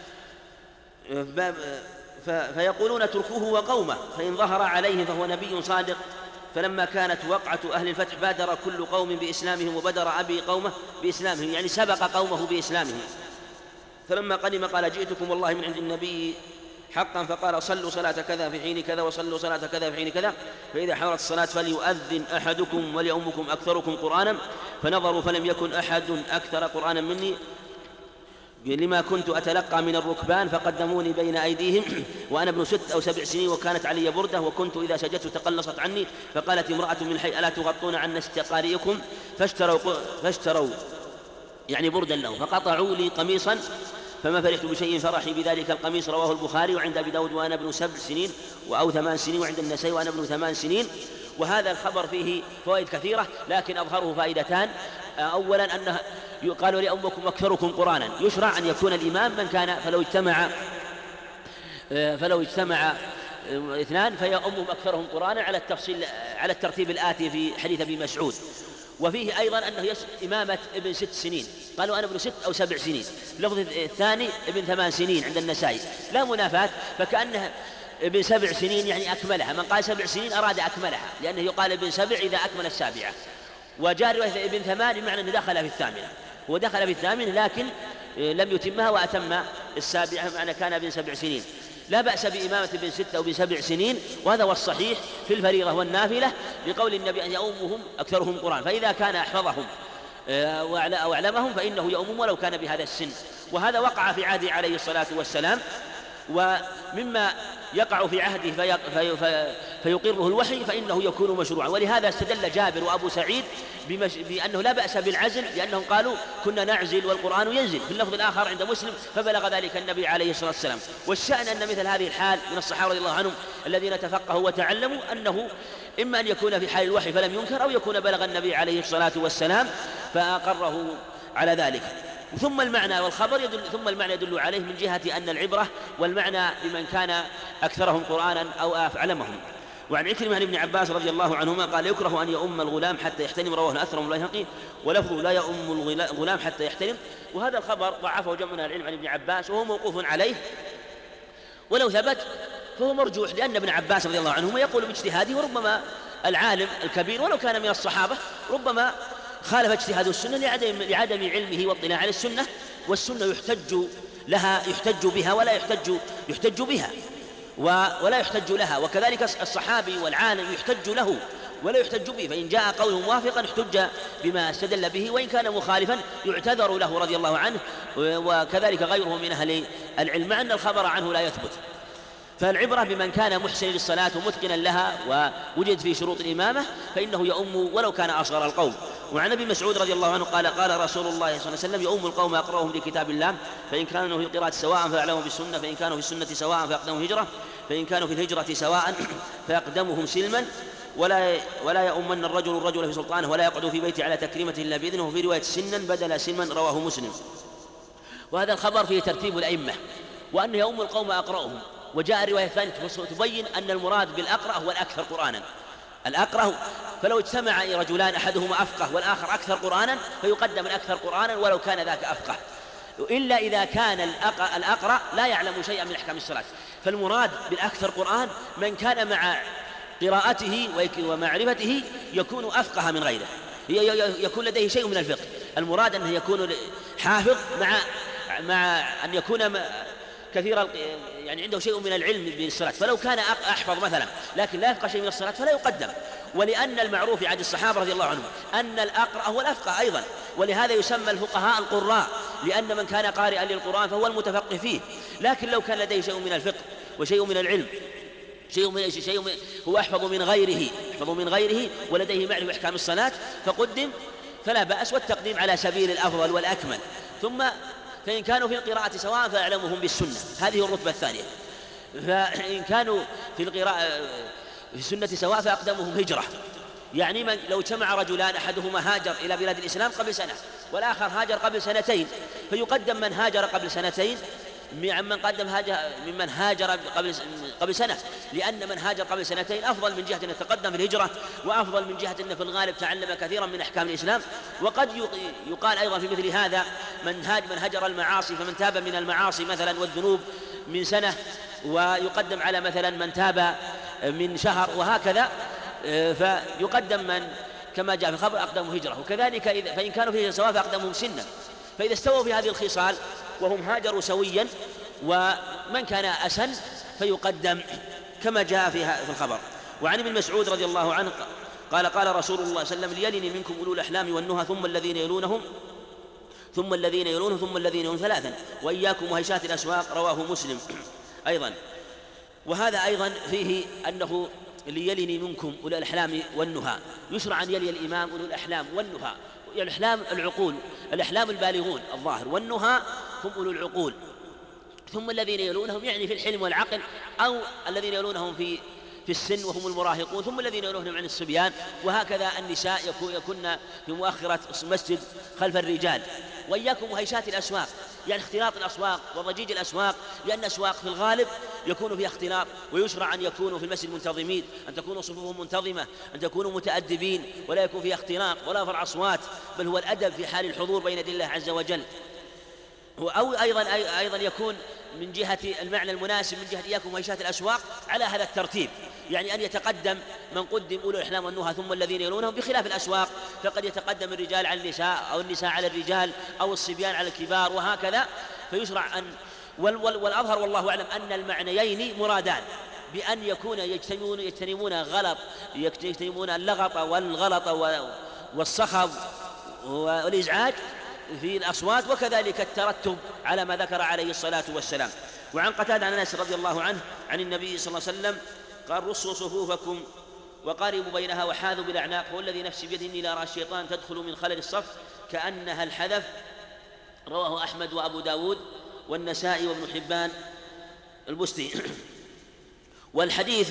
فيقولون: اتركوه وقومه فإن ظهر عليهم فهو نبي صادق. فلما كانت وقعة أهل الفتح بادر كل قوم بإسلامهم، وبدر أبي قومه بإسلامهم، يعني سبق قومه بإسلامهم. فلما قدم قال: جئتكم والله من عند النبي حقا، فقال: صلوا صلاة كذا في حين كذا، وصلوا صلاة كذا في حين كذا، فإذا حضرت الصلاة فليؤذن أحدكم وليؤمكم أكثركم قرآنا. فنظروا فلم يكن أحد أكثر قرآنا مني، لما كنت أتلقى من الركبان، فقدموني بين أيديهم وأنا ابن ست أو سبع سنين، وكانت علي بردة، وكنت إذا سجدت تقلصت عني. فقالت امرأة من الحي: ألا تغطون عن استقارئكم؟ فاشتروا, فاشتروا يعني بردا له، فقطعوا لي قميصا، فما فرحت بشيء فرحي بذلك القميص. رواه البخاري. وعند أبي داود وأنا ابن سبع سنين أو ثمان سنين، وعند النسائي وأنا ابن ثمان سنين. وهذا الخبر فيه فوائد كثيرة، لكن أظهره فائدتان. أولا أنه قالوا: لأمكم أكثركم قرآنا. يشرع أن يكون الإمام من كان، فلو اجتمع فلو اجتمع اثنان فيأمهم أكثرهم قرآنا على التفصيل على الترتيب الآتي في حديث أبي مسعود. وفيه أيضا أنه إمامة ابن ست سنين، قالوا: أنا ابن ست أو سبع سنين. اللفظ الثاني ابن ثمان سنين عند النسائي، لا منافاة، فكأنه ابن سبع سنين يعني أكملها. من قال سبع سنين أراد أكملها، لأنه يقال ابن سبع إذا أكمل السابعة. وجاء رواية ابن ثمان بمعنى أنه دخل في الثامنة، هو دخل في الثامنة لكن لم يتمها وأتم السابعة، معنى كان ابن سبع سنين. لا بأس بإمامة ابن ست أو بسبع سنين، وهذا هو الصحيح في الفريضة والنافلة، لقول النبي: أن يؤمهم أكثرهم قرآن. فإذا كان أحفظهم أو أعلمهم فإنه يؤمهم ولو كان بهذا السن. وهذا وقع في عهده عليه الصلاة والسلام، ومما يقع في عهده في في في فيقره الوحي فإنه يكون مشروعا. ولهذا استدل جابر وأبو سعيد بمش... بأنه لا بأس بالعزل، لأنهم قالوا: كنا نعزل والقرآن ينزل. في اللفظ الآخر عند مسلم: فبلغ ذلك النبي عليه الصلاة والسلام. والشأن أن مثل هذه الحال من الصحابة رضي الله عنهم الذين تفقهوا وتعلموا، أنه إما أن يكون في حال الوحي فلم ينكر، أو يكون بلغ النبي عليه الصلاة والسلام فأقره على ذلك. ثم المعنى والخبر يدل ثم المعنى يدل عليه من جهة أن العبرة والمعنى بمن كان أكثرهم قرآنا أو أعلمهم. وعن عكرمة عن ابن عباس رضي الله عنهما قال يكره أن يؤم الغلام حتى يحتلم، رواه الأثرم البيهقي، ولفظه لا يؤم الغلام حتى يحتلم. وهذا الخبر ضعفه جمع من العلم عن ابن عباس وهو موقوف عليه، ولو ثبت فهو مرجوح، لأن ابن عباس رضي الله عنهما يقول باجتهاده، وربما العالم الكبير ولو كان من الصحابة ربما خالف اجتهاد السنة لعدم, لعدم علمه واطلاع على السنة، والسنة يحتج لها يحتج بها ولا يحتج يحتج بها ولا يحتج لها، وكذلك الصحابي والعالم يحتج له ولا يحتج به، فإن جاء قوله موافقا احتج بما استدل به، وإن كان مخالفا يعتذر له رضي الله عنه، وكذلك غيره من أهل العلم، مع أن الخبر عنه لا يثبت. فالعبرة بمن كان محسن للصلاة ومتقنا لها ووجد في شروط الإمامة فإنه يؤم ولو كان أصغر القوم. وعن ابي مسعود رضي الله عنه قال قال رسول الله صلى الله عليه وسلم يؤم القوم أقرأهم لكتاب الله، فإن كانوا في القراءة سواء فأعلمهم بالسنة، فإن كانوا في السنة سواء فأقدمهم هجرة، فإن كانوا في الهجرة سواء فأقدمهم سلما، ولا ولا يؤمن الرجل الرجل في سلطانه، ولا يقعد في بيته على تكريمة إلا بإذنه، وفي رواية سنا بدل سلما، رواه مسلم. وهذا الخبر فيه ترتيب الأئمة، وأن يؤم القوم أقرأهم. وجاء الرواية الثانية تبين أن المراد بالأقرأ هو الأكثر قرآنا، الأقرأ، فلو اجتمع رجلان أحدهما أفقه والآخر أكثر قرآنا فيقدم الأكثر قرآنا ولو كان ذاك أفقه، إلا إذا كان الأقرأ لا يعلم شيئا من أحكام الصلاة. فالمراد بالأكثر قرآن من كان مع قراءته ومعرفته يكون أفقه من غيره، يكون لديه شيء من الفقه. المراد أنه يكون حافظ مع مع أن يكون كثير يعني عنده شيء من العلم بالصلاة، فلو كان أحفظ مثلا لكن لا يفقه شيء من الصلاة فلا يقدم. ولأن المعروف في عهد الصحابة رضي الله عنهم أن الأقرأ هو الأفقه أيضا، ولهذا يسمى الفقهاء القراء، لأن من كان قارئا للقرآن فهو المتفقه فيه. لكن لو كان لديه شيء من الفقه وشيء من العلم، شيء من شيء من هو أحفظ من غيره أحفظ من غيره ولديه معرفة أحكام الصلاة فقدم فلا بأس، والتقديم على سبيل الأفضل والأكمل. ثم فإن كانوا في القراءة سواء فأعلمهم بالسنة، هذه الرتبة الثانية. فإن كانوا في القراءة في السنة سواء فأقدمهم هجرة، يعني من لو اجتمع رجلان أحدهما هاجر إلى بلاد الإسلام قبل سنة والآخر هاجر قبل سنتين، فيقدم من هاجر قبل سنتين ممن قدم هاجر ممن هاجر قبل قبل سنة، لأن من هاجر قبل سنتين أفضل من جهة أن يتقدم في الهجرة، وأفضل من جهة أن في الغالب تعلم كثيرا من أحكام الإسلام. وقد يقال أيضا في مثل هذا من هاج من هجر المعاصي، فمن تاب من المعاصي مثلا والذنوب من سنة ويقدم على مثلا من تاب من شهر، وهكذا فيقدم من كما جاء في الخبر أقدموا هجرة. وكذلك إذا فإن كانوا فيه سواء فأقدمهم سنا، فإذا استووا في هذه الخصال وهم هاجروا سويا، ومن كان أسن فيقدم كما جاء في الخبر. وعن ابن مسعود رضي الله عنه قال قال رسول الله صلى الله عليه وسلم ليلني منكم أولو الأحلام والنهى ثم الذين يلونهم ثم الذين يلونهم ثم الذين يلونهم ثلاثا وإياكم وهيشات الأسواق، رواه مسلم أيضا. وهذا أيضا فيه أنه ليلني منكم أولو الأحلام والنهى، يشرع أن يلي الإمام أولو الأحلام والنهى. الأحلام العقول، الأحلام البالغون الظاهر، والنهى هم أولو العقول، ثم الذين يلونهم يعني في الحلم والعقل، أو الذين يلونهم في في السن وهم المراهقون، ثم الذين يلونهم عن الصبيان. وهكذا النساء يكون في مؤخرة المسجد خلف الرجال. وإياكم وهيشات الأسواق، يعني اختلاط الأسواق وضجيج الأسواق، لأن الأسواق في الغالب يكون فيها اختلاط، ويشرع أن يكونوا في المسجد منتظمين، أن تكونوا صفوفهم منتظمة، أن تكونوا متأدبين، ولا يكون فيها اختلاط ولا فرع أصوات، بل هو الأدب في حال الحضور بين يدي الله عز وجل. أو أيضا أيضا يكون من جهة المعنى المناسب من جهة إياكم وهيشات الأسواق على هذا الترتيب، يعني أن يتقدم من قدم أولو الأحلام والنهى ثم الذين يلونهم، بخلاف الأسواق فقد يتقدم الرجال على النساء أو النساء على الرجال أو الصبيان على الكبار، وهكذا. فيشرع أن والأظهر والله أعلم أن المعنيين مرادان، بأن يكون يجتنبون يجتنبون غلط يجتنبون اللغط والغلط والصخب والإزعاج في الأصوات، وكذلك الترتب على ما ذكر عليه الصلاة والسلام. وعن قتادة عن أنس رضي الله عنه عن النبي صلى الله عليه وسلم قال رصوا صفوفكم وقاربوا بينها وحاذوا بالأعناق، والذي نفسي بيده إني لأرى الشيطان تدخل من خلل الصف كأنها الحذف، رواه أحمد وأبو داود والنسائي وابن حبان البستي. والحديث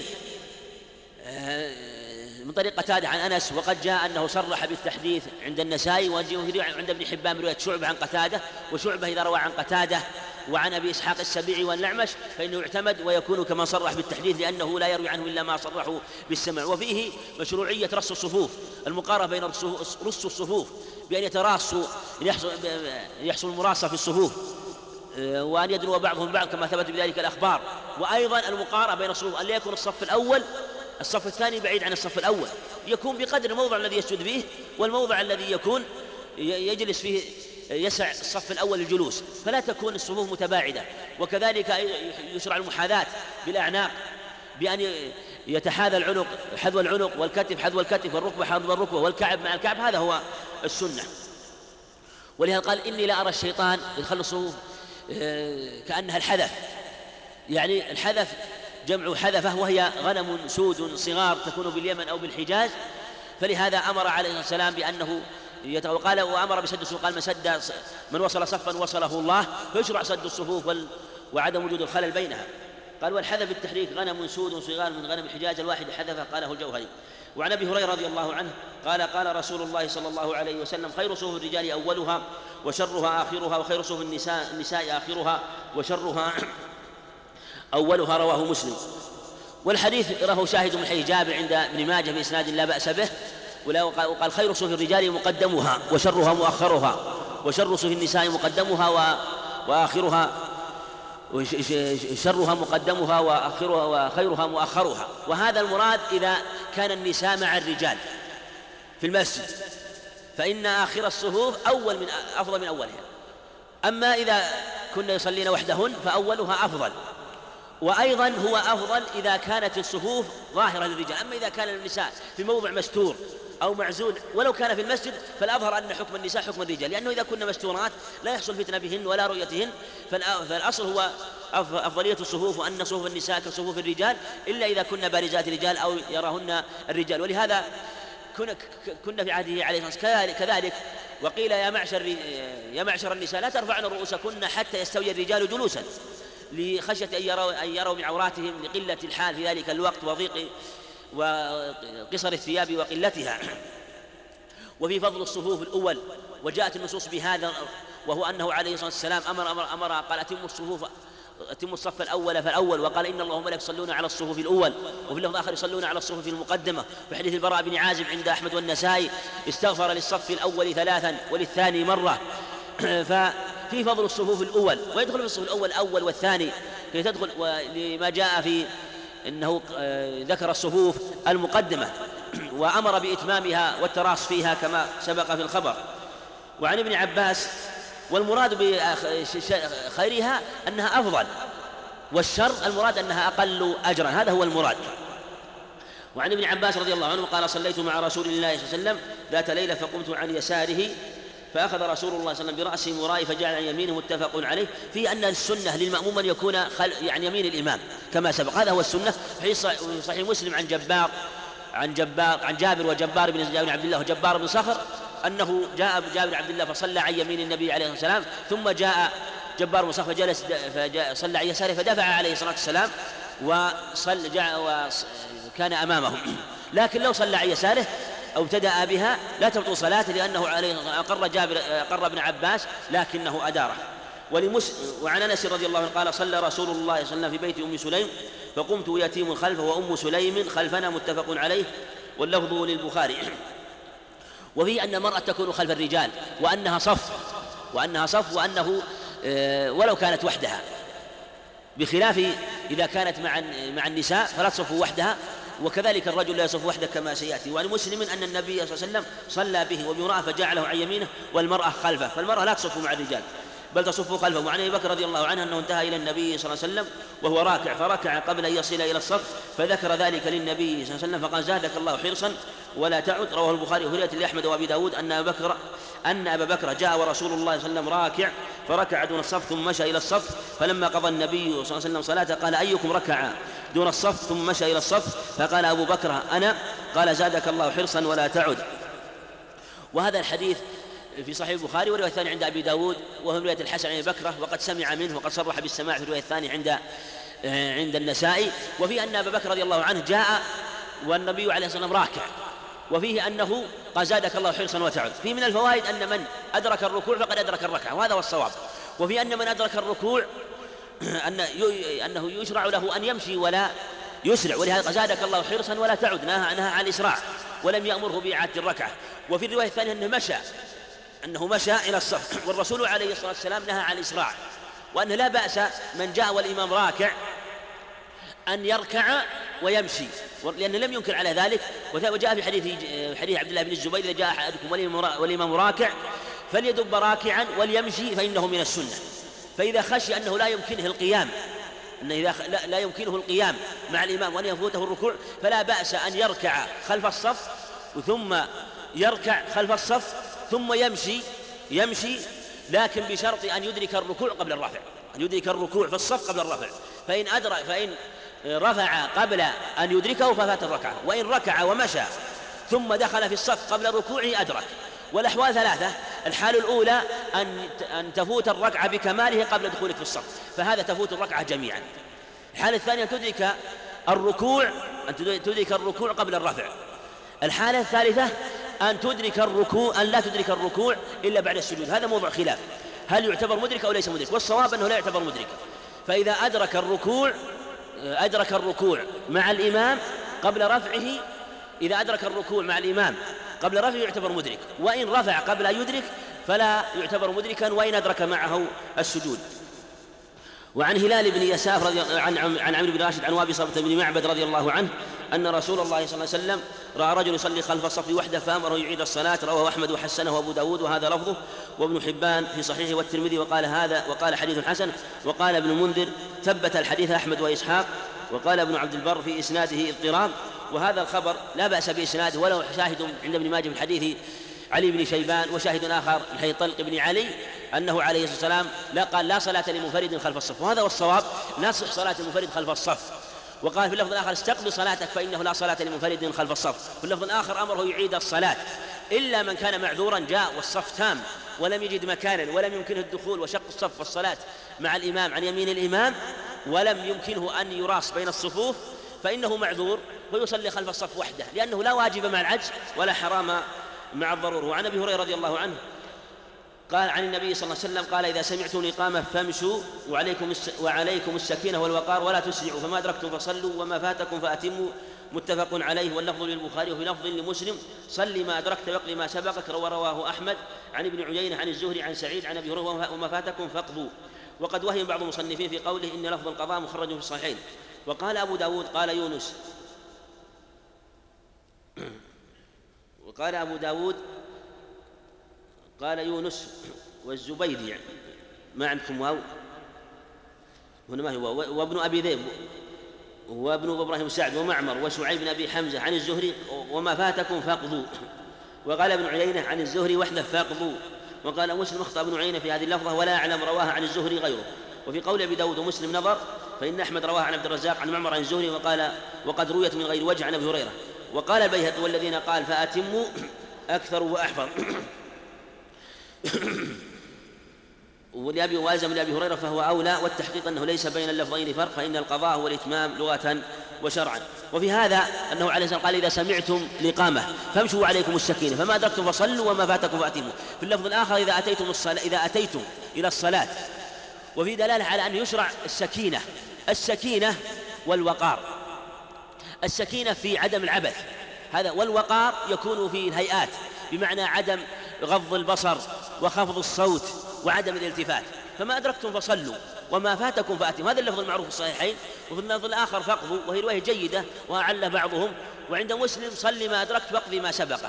من طريق قتادة عن أنس، وقد جاء أنه صرح بالتحديث عند النسائي، وعند ابن حبان برواية شعبة عن قتادة، وشعبة إذا روى عن قتادة وعن أبي إسحاق السبيعي والأعمش فإنه يعتمد ويكون كما صرح بالتحديث لأنه لا يروي عنه إلا ما صرحوا بالسمع. وفيه مشروعية رص الصفوف، المقارنة بين رص الصفوف بأن يتراصوا يحصل, يحصل المراصة في الصفوف وأن يدنو بعضهم بعض كما ثبت بذلك الأخبار. وأيضا المقارنة بين الصفوف أن لا يكون الصف الأول الصف الثاني بعيد عن الصف الأول، يكون بقدر الموضع الذي يسجد فيه والموضع الذي يكون يجلس فيه يسع الصف الأول الجلوس، فلا تكون الصفوف متباعدة. وكذلك يشرع المحاذاة بالأعناق بأن يتحاذى العنق حذو العنق والكتف حذو الكتف والركبة حذو الركبة والكعب مع الكعب، هذا هو السنة. ولهذا قال إني لا أرى الشيطان يدخل الصفوف كأنها الحذف، يعني الحذف جمع حذفة وهي غنم سود صغار تكون باليمن أو بالحجاز، فلهذا أمر عليه الصلاة والسلام بأنه وقال وأمر بسد الصفوف، قال من سد من وصل صفا وصله الله، فيشرع سد الصفوف وعدم وجود الخلل بينها. قال والحذف بالتحريك غنم سود صغار من غنم الحجاز الواحد حذفه، قاله الجوهري. وعن أبي هريرة رضي الله عنه قال قال رسول الله صلى الله عليه وسلم خير صفوف الرجال أولها وشرها آخرها وخير صفوف النساء النساء آخرها وشرها أولها، رواه مسلم. والحديث له شاهد من حديث جابر عند ابن ماجه بإسناد لا بأس به، وقال خير صفوف الرجال مقدمها وشرها مؤخرها وشر صفوف النساء مقدمها وآخرها شرها مقدمها وآخرها وخيرها مؤخرها. وهذا المراد إذا كان النساء مع الرجال في المسجد، فإن آخر الصفوف أول من أفضل من أولها. أما إذا كنا يصلين وحدهن فأولها أفضل، وأيضا هو أفضل إذا كانت الصفوف ظاهرة للرجال. أما إذا كان النساء في موضع مستور أو معزول ولو كان في المسجد فالأظهر أن حكم النساء حكم الرجال، لأنه إذا كنا مستورات لا يحصل فتنة بهن ولا رؤيتهن، فالأصل هو أفضلية الصفوف وأن صفوف النساء كصفوف الرجال إلا إذا كنا بارزات الرجال أو يراهن الرجال. ولهذا كنا في عهده عليه الصلاة والسلام كذلك. وقيل يا معشر يا معشر النساء لا ترفعن رؤوسكن حتى يستوي الرجال جلوسا، لخشية أن يروا, أن يروا من عوراتهم لقلة الحال في ذلك الوقت وضيق وقصر الثياب وقلتها. وفي فضل الصفوف الأول وجاءت النصوص بهذا، وهو أنه عليه الصلاة والسلام أمر أمر, أمر قال أتموا الصفوف أتموا الصف الأول فالأول، وقال إن الله وملائكته يصلون على الصفوف الأول، وفي اللفظ الآخر يصلون على الصفوف المقدمة. في حديث البراء بن عازب عند أحمد والنسائي استغفر للصف الأول ثلاثا وللثاني مرة. ففي فضل الصفوف الأول، ويدخل في الصف الأول الأول والثاني تدخل، ولما جاء في إنه ذكر الصفوف المقدمة وأمر بإتمامها والتراص فيها كما سبق في الخبر. وعن ابن عباس والمراد بخيرها أنها أفضل، والشر المراد أنها أقل أجرا، هذا هو المراد. وعن ابن عباس رضي الله عنه قال صليت مع رسول الله صلى الله عليه وسلم ذات ليلة فقمت عن يساره فأخذ رسول الله صلى الله عليه وسلم برأسه مرائي فجعل عن يمينه، متفق عليه. في أن السنة للمأموم أن يكون خل... يعني يمين الإمام كما سبق، هذا هو السنة. في صحيح مسلم عن جبار عن جبار عن جابر وجبار بن عبد الله وجبار بن صخر أنه جاء جابر عبد الله فصلى عن يمين النبي عليه الصلاة والسلام، ثم جاء جبار بن صخر فجلس فصلى عن يساره فدفع عليه الصلاة والسلام وصل وكان أمامه. لكن لو صلى عن يساره أو ابتدأ بها لا تبطل صلاته، لأنه عليه أقر جابر أقر ابن عباس لكنه أداره. وعن أنس رضي الله عنه قال صلى رسول الله صلى الله عليه وسلم في بيت أم سليم فقمت يتيم خلفه وأم سليم خلفنا، متفق عليه واللفظ للبخاري. وفي أن المرأة تكون خلف الرجال وأنها صف وأنها صف وأنه ولو كانت وحدها، بخلاف إذا كانت مع مع النساء فلا تصف وحدها، وكذلك الرجل لا يصف وحده كما سيأتي. وعن مسلم أن النبي صلى الله عليه وسلم صلى به وبامرأة فجعله عن يمينه والمرأة خلفه، فالمرأة لا تصف مع الرجال بل تصف خلفه. وعن أبي بكر رضي الله عنه أنه انتهى إلى النبي صلى الله عليه وسلم وهو راكع فركع قبل أن يصل إلى الصف فذكر ذلك للنبي صلى الله عليه وسلم فقال زادك الله حرصا ولا تعد. رواه البخاري وهريرة لأحمد وأبي داود أن أبا بكر أن أبا بكر جاء ورسول الله صلى الله عليه وسلم راكع فركع دون الصف ثم مشى إلى الصف، فلما قضى النبي صلى الله عليه وسلم صلاته قال أيكم ركع دون الصف ثم مشى إلى الصف؟ فقال أبو بكر أنا. قال زادك الله حرصا ولا تعد. وهذا الحديث في صحيح البخاري، والرواية الثانية عند أبي داود وهو رواية الحسن عن بكرة وقد سمع منه وقد صرح بالسماع في الرواية الثانية عند عند النسائي. وفي أن أبا بكر رضي الله عنه جاء والنبي عليه الصلاة والسلام راكع، وفيه أنه قال زادك الله حرصا وتعد. فيه من الفوائد أن من أدرك الركوع فقد أدرك الركعة، وهذا هو الصواب. وفي أن من أدرك الركوع أنه يشرع له أن يمشي ولا يسرع، ولهذا زادك الله حرصا ولا تعد، نهى نهى عن الإسراع ولم يأمره بإعادة الركعة. وفي الرواية الثانية أنه مشى أنه مشى إلى الصف، والرسول عليه الصلاة والسلام نهى عن الإسراع، وأن لا بأس من جاء والإمام راكع أن يركع ويمشي، لأنه لم ينكر على ذلك. وجاء في حديث حديث عبد الله بن الزبير: إذا جاء أحدكم والإمام راكع فليدب راكعا وليمشي فإنه من السنة. فإذا خشي أنه لا يمكنه القيام أنه إذا لا يمكنه القيام مع الإمام وأن يفوته الركوع، فلا بأس أن يركع خلف الصف ثم يركع خلف الصف ثم يمشي يمشي لكن بشرط أن يدرك الركوع قبل الرفع، أن يدرك الركوع في الصف قبل الرفع. فإن أدرك فإن رفع قبل أن يدركه ففات الركعة، وإن ركع ومشى ثم دخل في الصف قبل ركوعه أدرك. والأحوال ثلاثة: الحال الأولى أن أن تفوت الركعة بكمالها قبل دخولك في الصف، فهذا تفوت الركعة جميعا. الحالة الثانية أن تدرك الركوع أن تدرك الركوع قبل الرفع. الحالة الثالثة أن تدرك الركوع أن لا تدرك الركوع إلا بعد السجود. هذا موضوع خلاف، هل يعتبر مدرك أو ليس مدرك؟ والصواب أنه لا يعتبر مدرك. فإذا أدرك الركوع أدرك الركوع مع الإمام قبل رفعه، إذا أدرك الركوع مع الإمام قبل رفعه يعتبر مدرك، وإن رفع قبل أن يدرك فلا يعتبر مدركا وإن أدرك معه السجود. وعن هلال بن يساف رضي عن عن عمرو بن راشد عن وابصة بن معبد رضي الله عنه أن رسول الله صلى الله عليه وسلم رأى رجل يصلي خلف الصف وحده فأمره يعيد الصلاة. رواه أحمد وحسنه أبو داود وهذا لفظه، وابن حبان في صحيحه والترمذي وقال هذا وقال حديث حسن. وقال ابن المنذر ثبت الحديث أحمد وإسحاق، وقال ابن عبد البر في إسناده اضطراب، وهذا الخبر لا بأس بإسناده ولو شاهد عند ابن ماجه من حديث علي بن شيبان، وشاهد آخر من حديث طلق بن علي أنه عليه الصلاة والسلام لا قال لا صلاة لمنفرد خلف الصف، وهذا هو الصواب، لا صح صلاة المنفرد خلف الصف. وقال في اللفظ الآخر استقبل صلاتك فإنه لا صلاة لمنفرد خلف الصف. في اللفظ الآخر أمره يعيد الصلاة إلا من كان معذورا جاء والصف تام ولم يجد مكانا ولم يمكنه الدخول وشق الصف والصلاة مع الإمام عن يمين الإمام ولم يمكنه أن يراص بين الصفوف، فإنه معذور ويصلي خلف الصف وحده، لأنه لا واجب مع العجز ولا حرام مع الضرورة. وعن أبي هريرة رضي الله عنه قال عن النبي صلى الله عليه وسلم قال: إذا سمعتم الإقامة فامشوا وعليكم وعليكم السكينة والوقار ولا تسرعوا، فما أدركتم فصلوا وما فاتكم فأتموا. متفق عليه، واللفظ للبخاري وفي لفظ لمسلم: صل ما أدركت واقض ما سبقك. رواه أحمد عن ابن عيينة عن الزهري عن سعيد عن أبي هريرة: وما فاتكم فاقضوا. وقد وهم بعض المصنفين في قوله إن لفظ القضاء مخرج في الصحيحين. وقال أبو داود قال يونس وقال أبو داود قال يونس والزبيدي، يعني ما عندكم واو هنا، ما هو وابن أبي ذئب وابن إبراهيم سعد ومعمر وشعيب بن أبي حمزة عن الزهري: وما فاتكم فاقضوا. وقال ابن عيينة عن الزهري وحده فاقضوا. وقال مسلم: اخطأ ابن عيينة في هذه اللفظة ولا أعلم رواها عن الزهري غيره. وفي قول أبي داود ومسلم نظر، فإن أحمد رواها عن عبد الرزاق عن معمر عن الزهري وقال وقد رويت من غير وجه عن أبي هريرة. وقال البيهقي: والذين قال فأتموا أكثر وأحفظ. ولأبي وازم لأبي هريرة فهو أولى، والتحقيق أنه ليس بين اللفظين فرق، فإن القضاء هو الإتمام لغة وشرعا. وفي هذا أنه عليه الصلاة والسلام قال: إذا سمعتم الإقامة فامشوا عليكم السكينة، فما أدركتم فصلوا وما فاتكم فأتموا. في اللفظ الآخر: إذا أتيتم الصلاة إذا أتيتم إلى الصلاة. وفي دلالة على أن يشرع السكينة السكينة والوقار. السكينة في عدم العبث هذا، والوقار يكون في الهيئات بمعنى عدم غض البصر وخفض الصوت وعدم الالتفات. فما أدركتم فصلوا وما فاتكم فأتموا، هذا اللفظ المعروف في الصحيحين. وفي اللفظ الآخر فاقضوا، وهي رواية جيدة وأعل بعضهم. وعند مسلم: صل ما أدركت واقضي ما سبقه.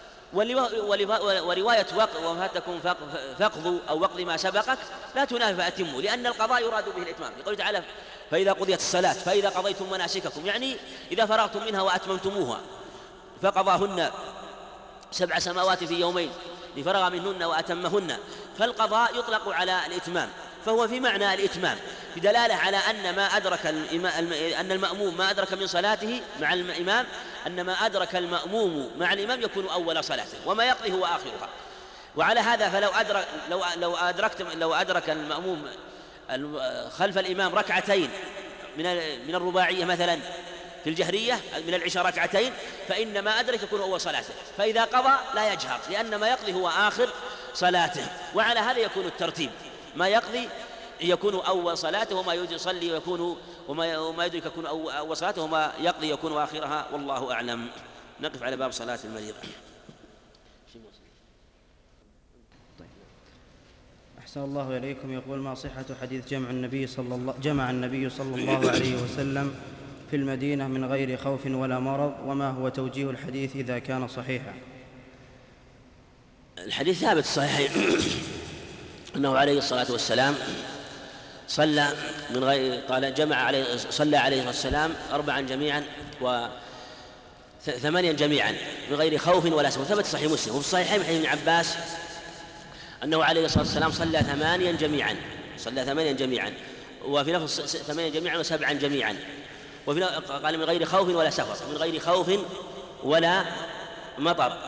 ورواية وما فاتكم فاقضوا أو واقضي ما سبقك لا تنافي فأتموا، لأن القضاء يراد به الإتمام. يقول تعالى: فإذا قضيت الصلاة فإذا قضيتم مناسككم، يعني إذا فرغتم منها وأتممتموها. فقضاهن سبع سماوات في يومين لفرغ منهن وأتمهن. فالقضاء يطلق على الإتمام، فهو في معنى الإتمام، بدلالة على أن ما أدرك أن المأموم ما أدرك من صلاته مع الإمام، أن ما أدرك المأموم مع الإمام يكون أول صلاته وما يقضي هو آخرها. وعلى هذا فلو أدرك لو لو أدركت لو أدرك المأموم خلف الإمام ركعتين من من الرباعية مثلا في الجهرية من العشاء ركعتين، فإن ما أدرك يكون أول صلاته، فإذا قضى لا يجهر لأن ما يقضي هو آخر صلاته. وعلى هذا يكون الترتيب. ما يقضي يكون أول صلاته وما يريد يصلي ويكون وما, وما يدرك يكون أول صلاته وما يقضي يكون آخرها، والله أعلم. نقف على باب صلاة المريض. أحسن الله إليكم. يقول: ما صحة حديث جمع النبي صلى الله جمع النبي صلى الله عليه وسلم في المدينة من غير خوف ولا مرض، وما هو توجيه الحديث إذا كان صحيحا؟ الحديث ثابت الصحيح أنه عليه الصلاة والسلام صلى من غير قال جمع عليه صلى عليه الصلاة والسلام أربعا جميعا وثمانيا جميعا من غير خوف ولا سفر. ثبت صحيح مسلم. وفي الصحيحين من حديث ابن عباس أنه عليه الصلاة والسلام صلى ثمانيا جميعا صلى ثمانيا جميعا وفي لفظ ثمانيا جميعا وسبعا جميعا، وفي قال من غير خوف ولا سفر، من غير خوف ولا مطر.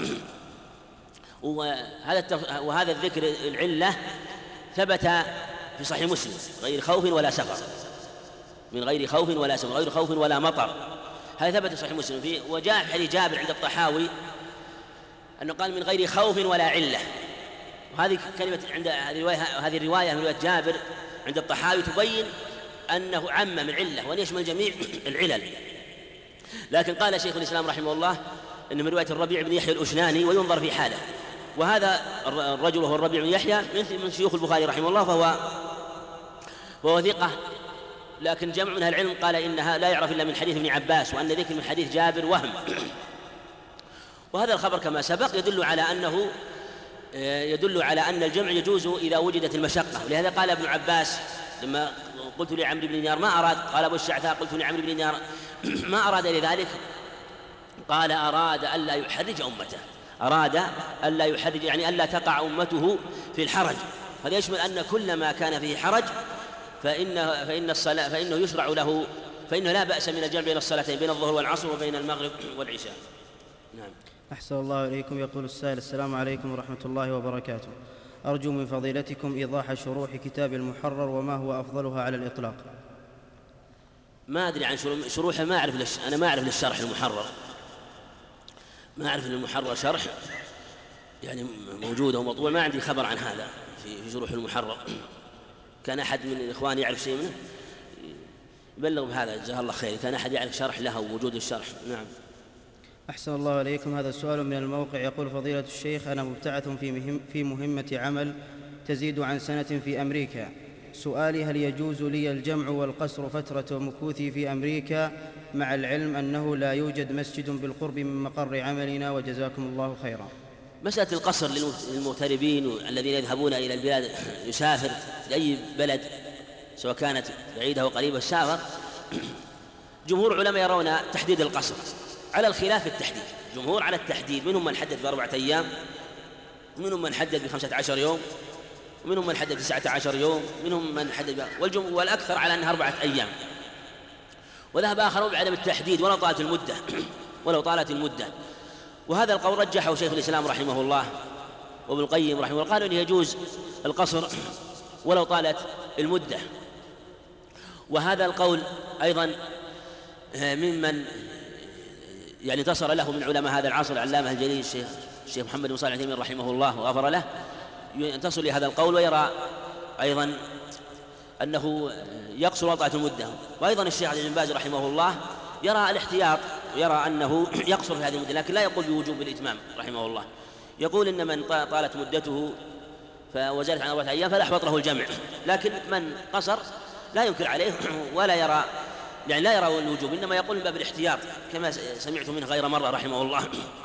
وهذا وهذا الذكر العلة ثبت في صحيح مسلم: غير خوف ولا سفر، من غير خوف ولا سفر، غير خوف ولا مطر. هذا ثبت في صحيح مسلم. في وجاء في حديث جابر عند الطحاوي أنه قال من غير خوف ولا علة. وهذه كلمة عند هذه الرواية هذه الرواية من رواية جابر عند الطحاوي تبين أنه عم من علة وأن يشمل جميع العلل. لكن قال شيخ الإسلام رحمه الله إن من رواية الربيع بن يحيى الأشناني وينظر في حاله، وهذا الرجل هو الربيع بن يحيى من شيوخ البخاري رحمه الله، فهو وهو ثقة، لكن جمع من العلم قال إنها لا يعرف إلا من حديث ابن عباس، وأن ذكر من حديث جابر وهم. وهذا الخبر كما سبق يدل على أنه يدل على أن الجمع يجوز إذا وجدت المشقة. ولهذا قال ابن عباس لما قلت لعمرو بن دينار ما أراد، قال أبو الشعثاء قلت لعمرو بن دينار ما أراد لذلك، قال أراد ألا يحرج أمته، أراد ألا يحرج يعني ألا تقع أمته في الحرج. هذا يشمل أن كل ما كان فيه حرج فإنه, فإن الصلاة فإنه يشرع له، فإنه لا بأس من الجمع بين الصلاتين بين الظهر والعصر وبين المغرب والعشاء. نعم. أحسن الله إليكم. يقول السائل: السلام عليكم ورحمة الله وبركاته، أرجو من فضيلتكم إيضاح شروح كتاب المحرر وما هو أفضلها على الإطلاق. ما أدري عن شروحه، ما أعرف لش... أنا ما أعرف للشرح المحرر، ما أعرف للمحرر شرح يعني موجود أو مطبوع، ما عندي خبر عن هذا في شروح المحرر. كان أحد من الإخوان يعرف شيء منه يبلغ بهذا جزاه الله خير، كان أحد يعرف شرح له ووجود الشرح. نعم. أحسن الله إليكم. هذا السؤال من الموقع. يقول: فضيلة الشيخ، أنا مبتعث في, مهم في مهمة عمل تزيد عن سنة في أمريكا. سؤالي: هل يجوز لي الجمع والقصر فترة مكوثي في أمريكا، مع العلم أنه لا يوجد مسجد بالقرب من مقر عملنا، وجزاكم الله خيرا؟ مسألة القصر للمغتربين الذين يذهبون إلى البلاد، يسافر لأي بلد سواء كانت بعيدة وقريبة السافر، جمهور علماء يرون تحديد القصر على الخلاف التحديد. جمهور على التحديد، منهم من حدد بأربعة أيام، ومنهم من حدد بخمسة عشر يوم، ومنهم من حدد بتسعة عشر يوم، منهم من حدد والجمهور والأكثر على أنها أربعة أيام. وذهب آخرون بعدم التحديد ولو طالت المدة ولو طالت المدة وهذا القول رجحه شيخ الإسلام رحمه الله وابن القيم رحمه الله، قالوا أنه يجوز القصر ولو طالت المدة. وهذا القول أيضا ممن يعني انتصر له من علماء هذا العصر العلامة الجليل الشيخ الشيخ محمد بن صالح العثيمين رحمه الله وغفر له، ينتصر لهذا القول ويرى أيضا أنه يقصر وطأة المدة. وأيضا الشيخ عبد بن باز رحمه الله يرى الاحتياط ويرى أنه يقصر في هذه المدة، لكن لا يقول بوجوب الإتمام رحمه الله، يقول إن من طالت مدته وزادت عن أربعة أيام فلا يحبط له الجمع، لكن من قصر لا ينكر عليه ولا يرى يعني لا يرى الوجوب، إنما يقول من باب الاحتياط كما سمعت منه غير مرة رحمه الله.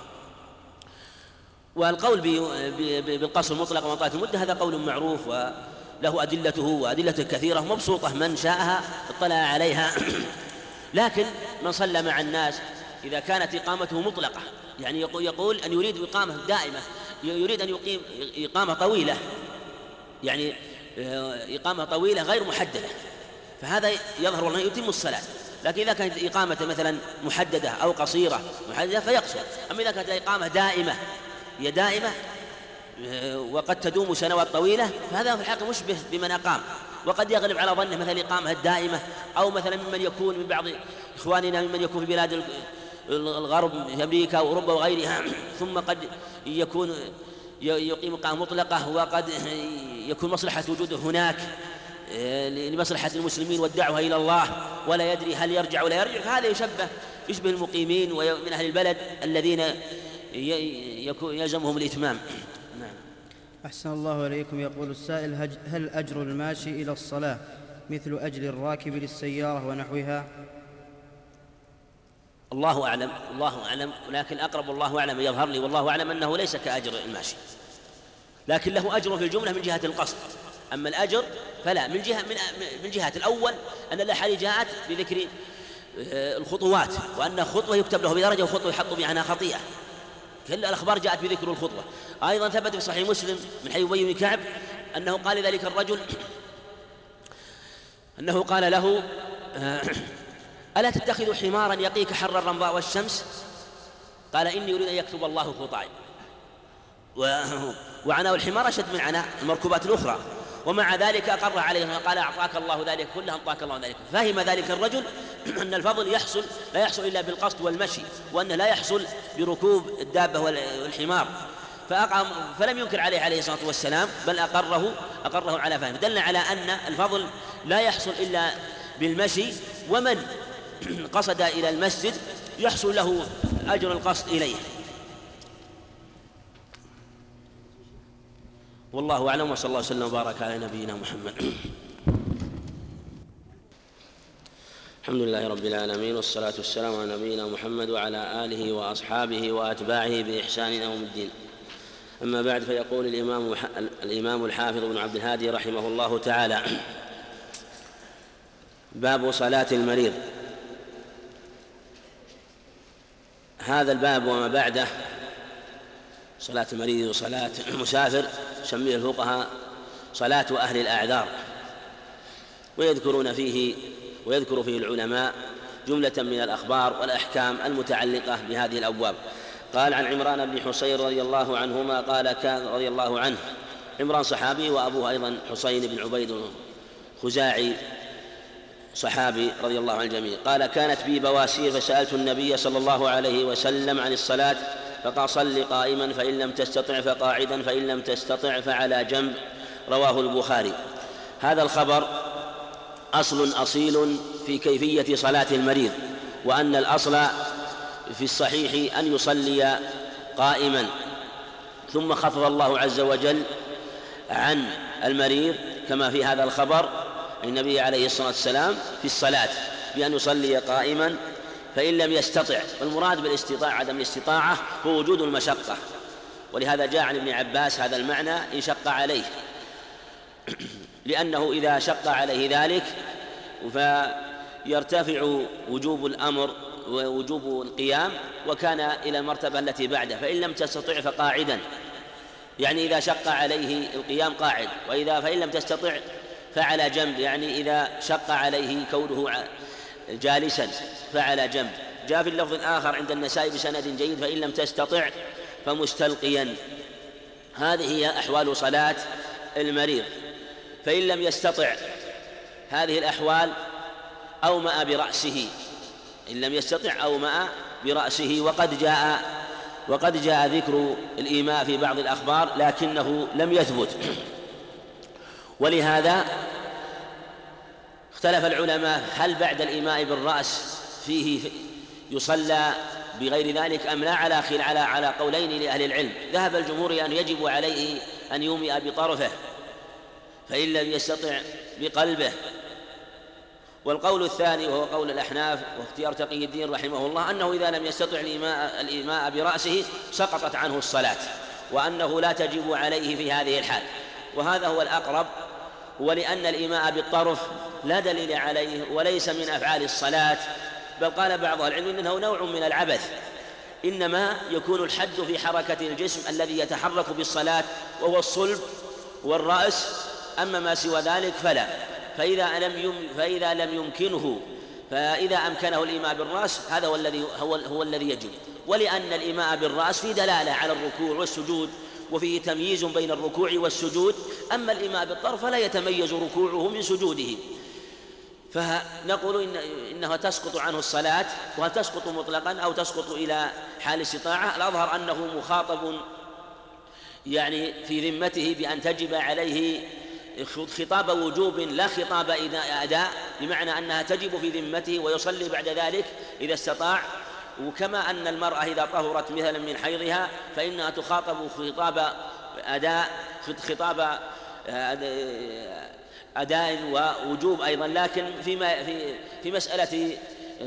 والقول بالقصر مطلقا وطاعة المدة هذا قول معروف وله أدلته وأدلته كثيرة مبسوطة، من شاءها اطلع عليها. لكن من صلى مع الناس إذا كانت إقامته مطلقة، يعني يقول أن يريد إقامة دائمة، يريد أن يقيم إقامة طويلة، يعني إقامة طويلة غير محددة، فهذا يظهر والله يتم الصلاة. لكن إذا كانت إقامة مثلا محددة أو قصيرة محددة فيقصر. أما إذا كانت إقامة دائمة هي دائمة وقد تدوم سنوات طويلة فهذا في الحقيقة مشبه بمن أقام، وقد يغلب على ظنه مثلا الإقامة الدائمة أو مثلا ممن يكون من بعض إخواننا ممن يكون في بلاد الغرب في أمريكا وأوروبا وغيرها، ثم قد يكون يقيم إقامة مطلقة وقد يكون مصلحة وجوده هناك لمصلحة المسلمين والدعوة إلى الله، ولا يدري هل يرجع ولا يرجع، فهذا يشبه يشبه المقيمين ومن أهل البلد الذين يلزمهم الإتمام. نعم. أحسن الله إليكم. يقول السائل: هل أجر الماشي إلى الصلاة مثل أجر الراكب للسيارة ونحوها؟ الله أعلم، الله أعلم، ولكن أقرب الله أعلم يظهر لي والله أعلم أنه ليس كأجر الماشي، لكن له أجر في الجملة من جهة القصد، أما الأجر فلا. من جهة من من جهة الأول أن الأحاديث جاءت بذكر الخطوات، وأن خطوة يكتب له بدرجة وخطوة يحط بعنها خطيئة، كل الأخبار جاءت بذكر الخطوة. أيضا ثبت في صحيح مسلم من حديث أبي بن كعب أنه قال ذلك الرجل أنه قال له: ألا تتخذ حمارا يقيك حر الرمضاء والشمس؟ قال: إني أريد أن يكتب الله خطاي. وعناه الحمار أشد من عناء المركوبات الأخرى، ومع ذلك أقر عليه قال: أعطاك الله ذلك كله، أعطاك الله ذلك. فهم ذلك الرجل أن الفضل يحصل لا يحصل إلا بالقصد والمشي، وأنه لا يحصل بركوب الدابة والحمار، فأقام فلم ينكر عليه عليه الصلاة والسلام، بل أقره أقره على فهم. دل على أن الفضل لا يحصل إلا بالمشي، ومن قصد إلى المسجد يحصل له أجر القصد إليه. والله أعلم، وصلى الله وسلم وبارك على نبينا محمد. الحمد لله رب العالمين، والصلاة والسلام على نبينا محمد وعلى آله وأصحابه وأتباعه بإحسان إلى يوم الدين. أما بعد، فيقول الإمام الإمام الحافظ ابن عبد الهادي رحمه الله تعالى: باب صلاة المريض. هذا الباب وما بعده صلاة المريض وصلاة المسافر سميه الفقهاء صلاة أهل الأعذار، ويذكرون فيه ويذكر فيه العلماء جملة من الأخبار والأحكام المتعلقة بهذه الأبواب. قال: عن عمران بن حصين رضي الله عنهما قال: كان رضي الله عنه، عمران صحابي وأبوه أيضا حصين بن عبيد خزاعي صحابي رضي الله عن الجميع، قال: كانت بي بواسير فسألت النبي صلى الله عليه وسلم عن الصلاة فقال: صل قائما فإن لم تستطع فقاعدا فإن لم تستطع فعلى جنب. رواه البخاري. هذا الخبر أصل أصيل في كيفية صلاة المريض، وأن الأصل في الصحيح أن يصلي قائما، ثم خفض الله عز وجل عن المريض كما في هذا الخبر النبي عليه الصلاة والسلام في الصلاة بأن يصلي قائما فإن لم يستطع. والمراد بالاستطاعة عدم الاستطاعة هو وجود المشقة، ولهذا جاء عن ابن عباس هذا المعنى: إن شق عليه، لأنه إذا شق عليه ذلك فيرتفع وجوب الأمر ووجوب القيام، وكان إلى المرتبة التي بعده. فإن لم تستطع فقاعدا، يعني إذا شق عليه القيام قاعد، وإذا فإن لم تستطع فعلى جنب، يعني إذا شق عليه كونه جالسا فعلى جنب. جاء في اللفظ الآخر عند النسائي بسند جيد: فإن لم تستطع فمستلقيا. هذه هي أحوال صلاة المريض. فإن لم يستطع هذه الأحوال أومأ برأسه، إن لم يستطع أومأ برأسه. وقد جاء وقد جاء ذكر الإيماء في بعض الأخبار لكنه لم يثبت، ولهذا اختلف العلماء هل بعد الإيماء بالرأس فيه يصلى بغير ذلك أم لا، على على على قولين لأهل العلم. ذهب الجمهور أن يجب عليه أن يومئ بطرفه فإن لم يستطع بقلبه، والقول الثاني وهو قول الأحناف واختيار تقي الدين رحمه الله أنه إذا لم يستطع الإيماء, الإيماء برأسه سقطت عنه الصلاة، وأنه لا تجب عليه في هذه الحال، وهذا هو الأقرب. ولأن الإيماء بالطرف لا دليل عليه وليس من أفعال الصلاة، بل قال بعض العلم إنه نوع من العبث، إنما يكون الحد في حركة الجسم الذي يتحرك بالصلاة وهو الصلب والرأس، أما ما سوى ذلك فلا. فإذا لم يم فإذا لم يمكنه فإذا أمكنه الإيماء بالرأس هذا هو الذي هو, هو الذي يجب. ولأن الإيماء بالرأس فيه دلالة على الركوع والسجود، وفيه تمييز بين الركوع والسجود. أما الإيماء بالطرف فلا يتميز ركوعه من سجوده، فنقول إن إنها تسقط عنه الصلاة، وهل تسقط مطلقا أو تسقط إلى حال استطاعة؟ الأظهر أنه مخاطب يعني في ذمته بأن تجب عليه خطاب وجوب لا خطاب أداء، بمعنى أنها تجب في ذمته ويصلي بعد ذلك إذا استطاع. وكما أن المرأة إذا طهرت مثلا من حيضها فإنها تخاطب خطاب أداء خطاب أداء ووجوب أيضا، لكن فيما في في مسألة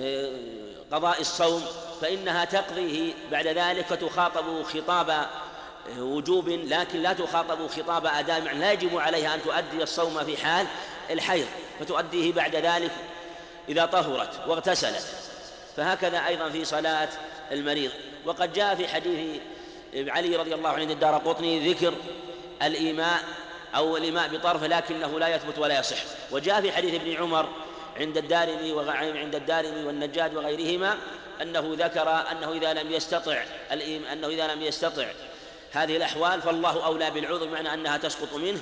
قضاء الصوم فإنها تقضيه بعد ذلك فتخاطب خطاب وجوب، لكن لا تخاطب خطاب أداء، يعني لا يجب عليها أن تؤدي الصوم في حال الحيض فتؤديه بعد ذلك إذا طهرت واغتسلت. فهكذا أيضا في صلاة المريض. وقد جاء في حديث علي رضي الله عنه عند الدارقطني ذكر الإيماء أو الإيماء بطرف، لكنه لا يثبت ولا يصح. وجاء في حديث ابن عمر عند الدارمي وعند الدارمي والنجاد وغيرهما أنه ذكر أنه إذا لم يستطع أنه إذا لم يستطع هذه الأحوال فالله أولى بالعذر، بمعنى أنها تسقط منه.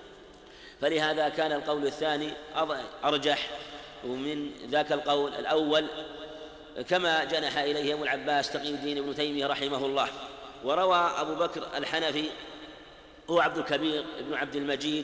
فلهذا كان القول الثاني أرجح ومن ذاك القول الأول، كما جنح إليه أبو العباس تقي الدين ابن تيمية رحمه الله. وروى أبو بكر الحنفي هو عبد الكبير ابن عبد المجيد،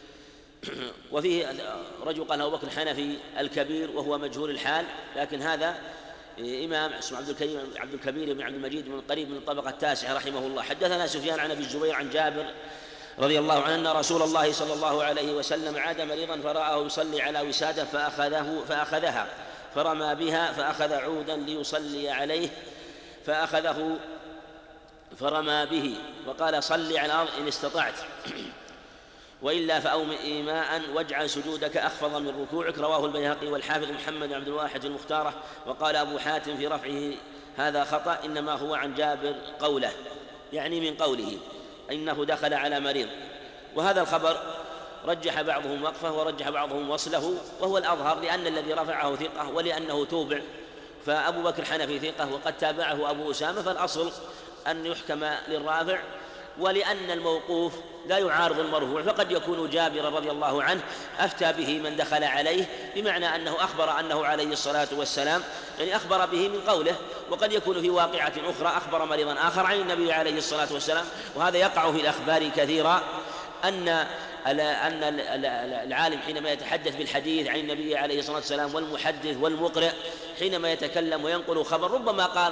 وفيه رجل قال أبو بكر الحنفي الكبير وهو مجهول الحال، لكن هذا إمام اسمه عبد الكبير عبد الكبير بن عبد المجيد من قريب من الطبقة التاسعة رحمه الله. حدثنا سفيان عن أبي الزبير عن جابر رضي الله عنه أن رسول الله صلى الله عليه وسلم عاد مريضا فرآه يصلي على وسادة فأخذه فأخذها فرمى بها فأخذ عودا ليصلي عليه فأخذه فرمى به وقال صل على الأرض إن استطعت وإلا فأومئ إيماء واجعل سجودك أخفض من ركوعك. رواه البيهقي والحافظ محمد عبد الواحد المختارة. وقال أبو حاتم في رفعه هذا خطأ، إنما هو عن جابر قوله، يعني من قوله إنه دخل على مريض. وهذا الخبر رجح بعضهم وقفه ورجح بعضهم وصله، وهو الأظهر لأن الذي رفعه ثقة ولأنه توبع، فأبو بكر حنفي ثقة وقد تابعه أبو أسامة، فالأصل أن يحكم للرافع، ولأن الموقوف لا يعارض المرفوع، فقد يكون جابر رضي الله عنه أفتى به من دخل عليه، بمعنى أنه أخبر أنه عليه الصلاة والسلام يعني أخبر به من قوله، وقد يكون في واقعة أخرى أخبر مريضا آخر عن النبي عليه الصلاة والسلام. وهذا يقع في الأخبار كثيرا، أن أن العالم حينما يتحدث بالحديث عن النبي عليه الصلاة والسلام والمحدث والمقرئ حينما يتكلم وينقل خبر ربما قال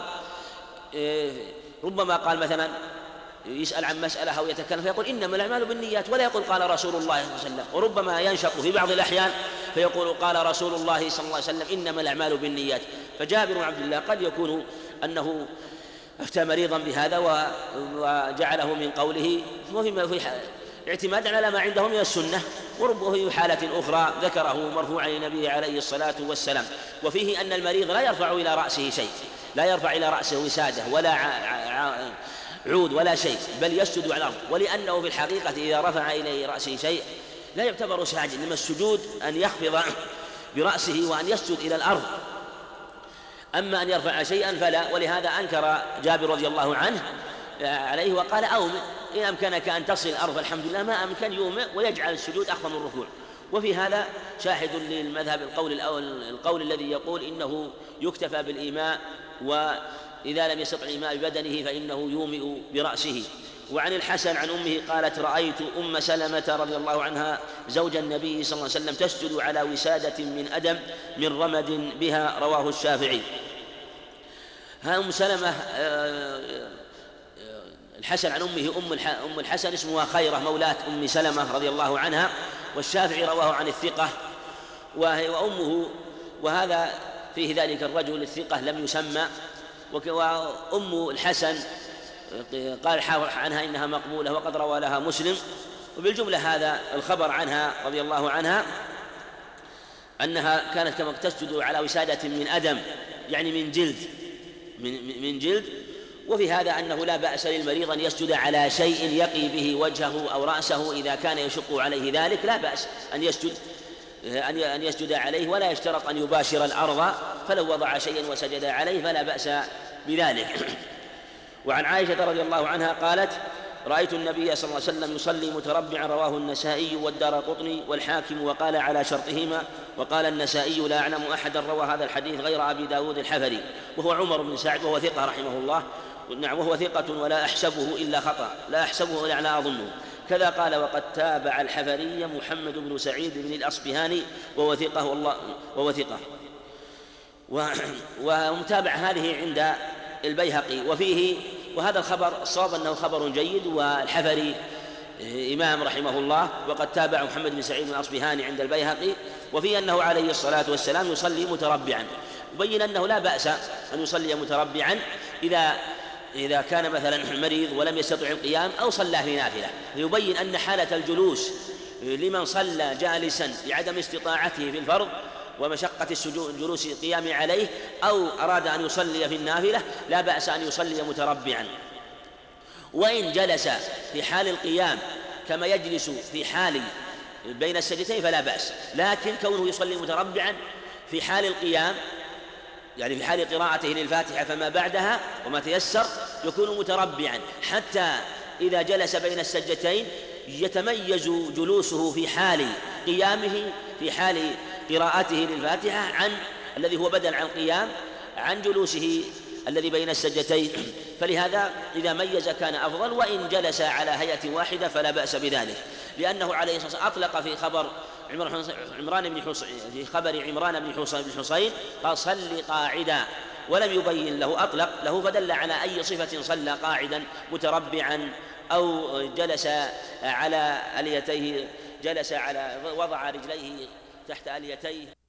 ربما قال مثلا يسأل عن مسألة أو يتكلم فيقول إنما الأعمال بالنيات ولا يقول قال رسول الله صلى الله عليه وسلم، وربما ينشط في بعض الأحيان فيقول قال رسول الله صلى الله عليه وسلم إنما الأعمال بالنيات. فجابر بن عبد الله قد يكون أنه أفتى مريضا بهذا وجعله من قوله وفي اعتمادا على ما عنده من السنة، وربما في حالة أخرى ذكره مرفوعا للنبي عليه الصلاة والسلام. وفيه أن المريض لا يرفع إلى رأسه شيء، لا يرفع إلى رأسه وسادة ولا عود ولا شيء، بل يسجد على الأرض، ولأنه في الحقيقة إذا رفع إليه رأسه شيء لا يعتبر ساجد، إنما السجود أن يخفض برأسه وأن يسجد إلى الأرض، أما أن يرفع شيئا فلا. ولهذا أنكر جابر رضي الله عنه عليه وقال أومئ إن أمكنك أن تصل الأرض الحمد لله، ما أمكن يومئ ويجعل السجود أخفض من الركوع. وفي هذا شاهد للمذهب القول الأول القول الذي يقول إنه يكتفى بالإيماء، وإذا لم يستطع الإيماء ببدنه فإنه يومئ برأسه. وعن الحسن عن أمه قالت رأيت أم سلمة رضي الله عنها زوج النبي صلى الله عليه وسلم تسجد على وسادة من أدم من رمد بها. رواه الشافعي. ها أم سلمة الحسن عن أمه أم الحسن اسمها خيرة مولاة أم سلمة رضي الله عنها، والشافعي رواه عن الثقة وأمه، وهذا فيه ذلك الرجل الثقة لم يسمى. وأم الحسن قال عنها إنها مقبولة وقد روى لها مسلم. وبالجملة هذا الخبر عنها رضي الله عنها أنها كانت كما تسجد على وسادة من أدم، يعني من جلد من, من جلد. وفي هذا أنه لا بأس للمريض أن يسجد على شيء يقي به وجهه أو رأسه إذا كان يشق عليه ذلك، لا بأس أن يسجد أن يسجد عليه، ولا يشترط أن يباشر الأرض، فلو وضع شيئا وسجد عليه فلا بأس بذلك. وعن عائشة رضي الله عنها قالت رأيت النبي صلى الله عليه وسلم يصلي متربعا. رواه النسائي والدارقطني والحاكم وقال على شرطهما. وقال النسائي لا أعلم أحدا روى هذا الحديث غير أبي داود الحفري، وهو عمر بن سعد وهو ثقة رحمه الله. نعم وهو ثقة ولا أحسبه إلا خطأ، لا أحسبه ولا لا أظنه. كذا قال وقد تابع الحفري محمد بن سعيد بن الأصبهاني وهو ثقة والله وهو ثقة. ومتابع هذه عند البيهقي وفيه، وهذا الخبر الصواب أنه خبر جيد، والحفري إمام رحمه الله، وقد تابع محمد بن سعيد بن الأصبهاني عند البيهقي، وفيه أنه عليه الصلاة والسلام يصلي متربعا، يبين أنه لا بأس أن يصلي متربعا إذا إذا كان مثلا مريض ولم يستطع القيام أو صلى في نافلة، يبين أن حالة الجلوس لمن صلى جالسا لعدم استطاعته في الفرض ومشقة الجلوس القيام عليه، أو أراد أن يصلي في النافلة لا بأس أن يصلي متربعا. وإن جلس في حال القيام كما يجلس في حال بين السجدتين فلا بأس، لكن كونه يصلي متربعا في حال القيام يعني في حال قراءته للفاتحة فما بعدها وما تيسر يكون متربعا، حتى إذا جلس بين السجدتين يتميز جلوسه في حال قيامه في حال قراءته للفاتحة عن الذي هو بدل عن القيام عن جلوسه الذي بين السجدتين، فلهذا إذا ميز كان أفضل. وإن جلس على هيئة واحدة فلا بأس بذلك، لأنه عليه الصلاة والسلام أطلق في خبر عمران بن حصين في خبر عمران بن حصين قال صل قاعدا، ولم يبين له، أطلق له، فدل على أي صفة صلى قاعدا متربعا أو جلس على أليتيه، جلس على وضع رجليه تحت أليتيه.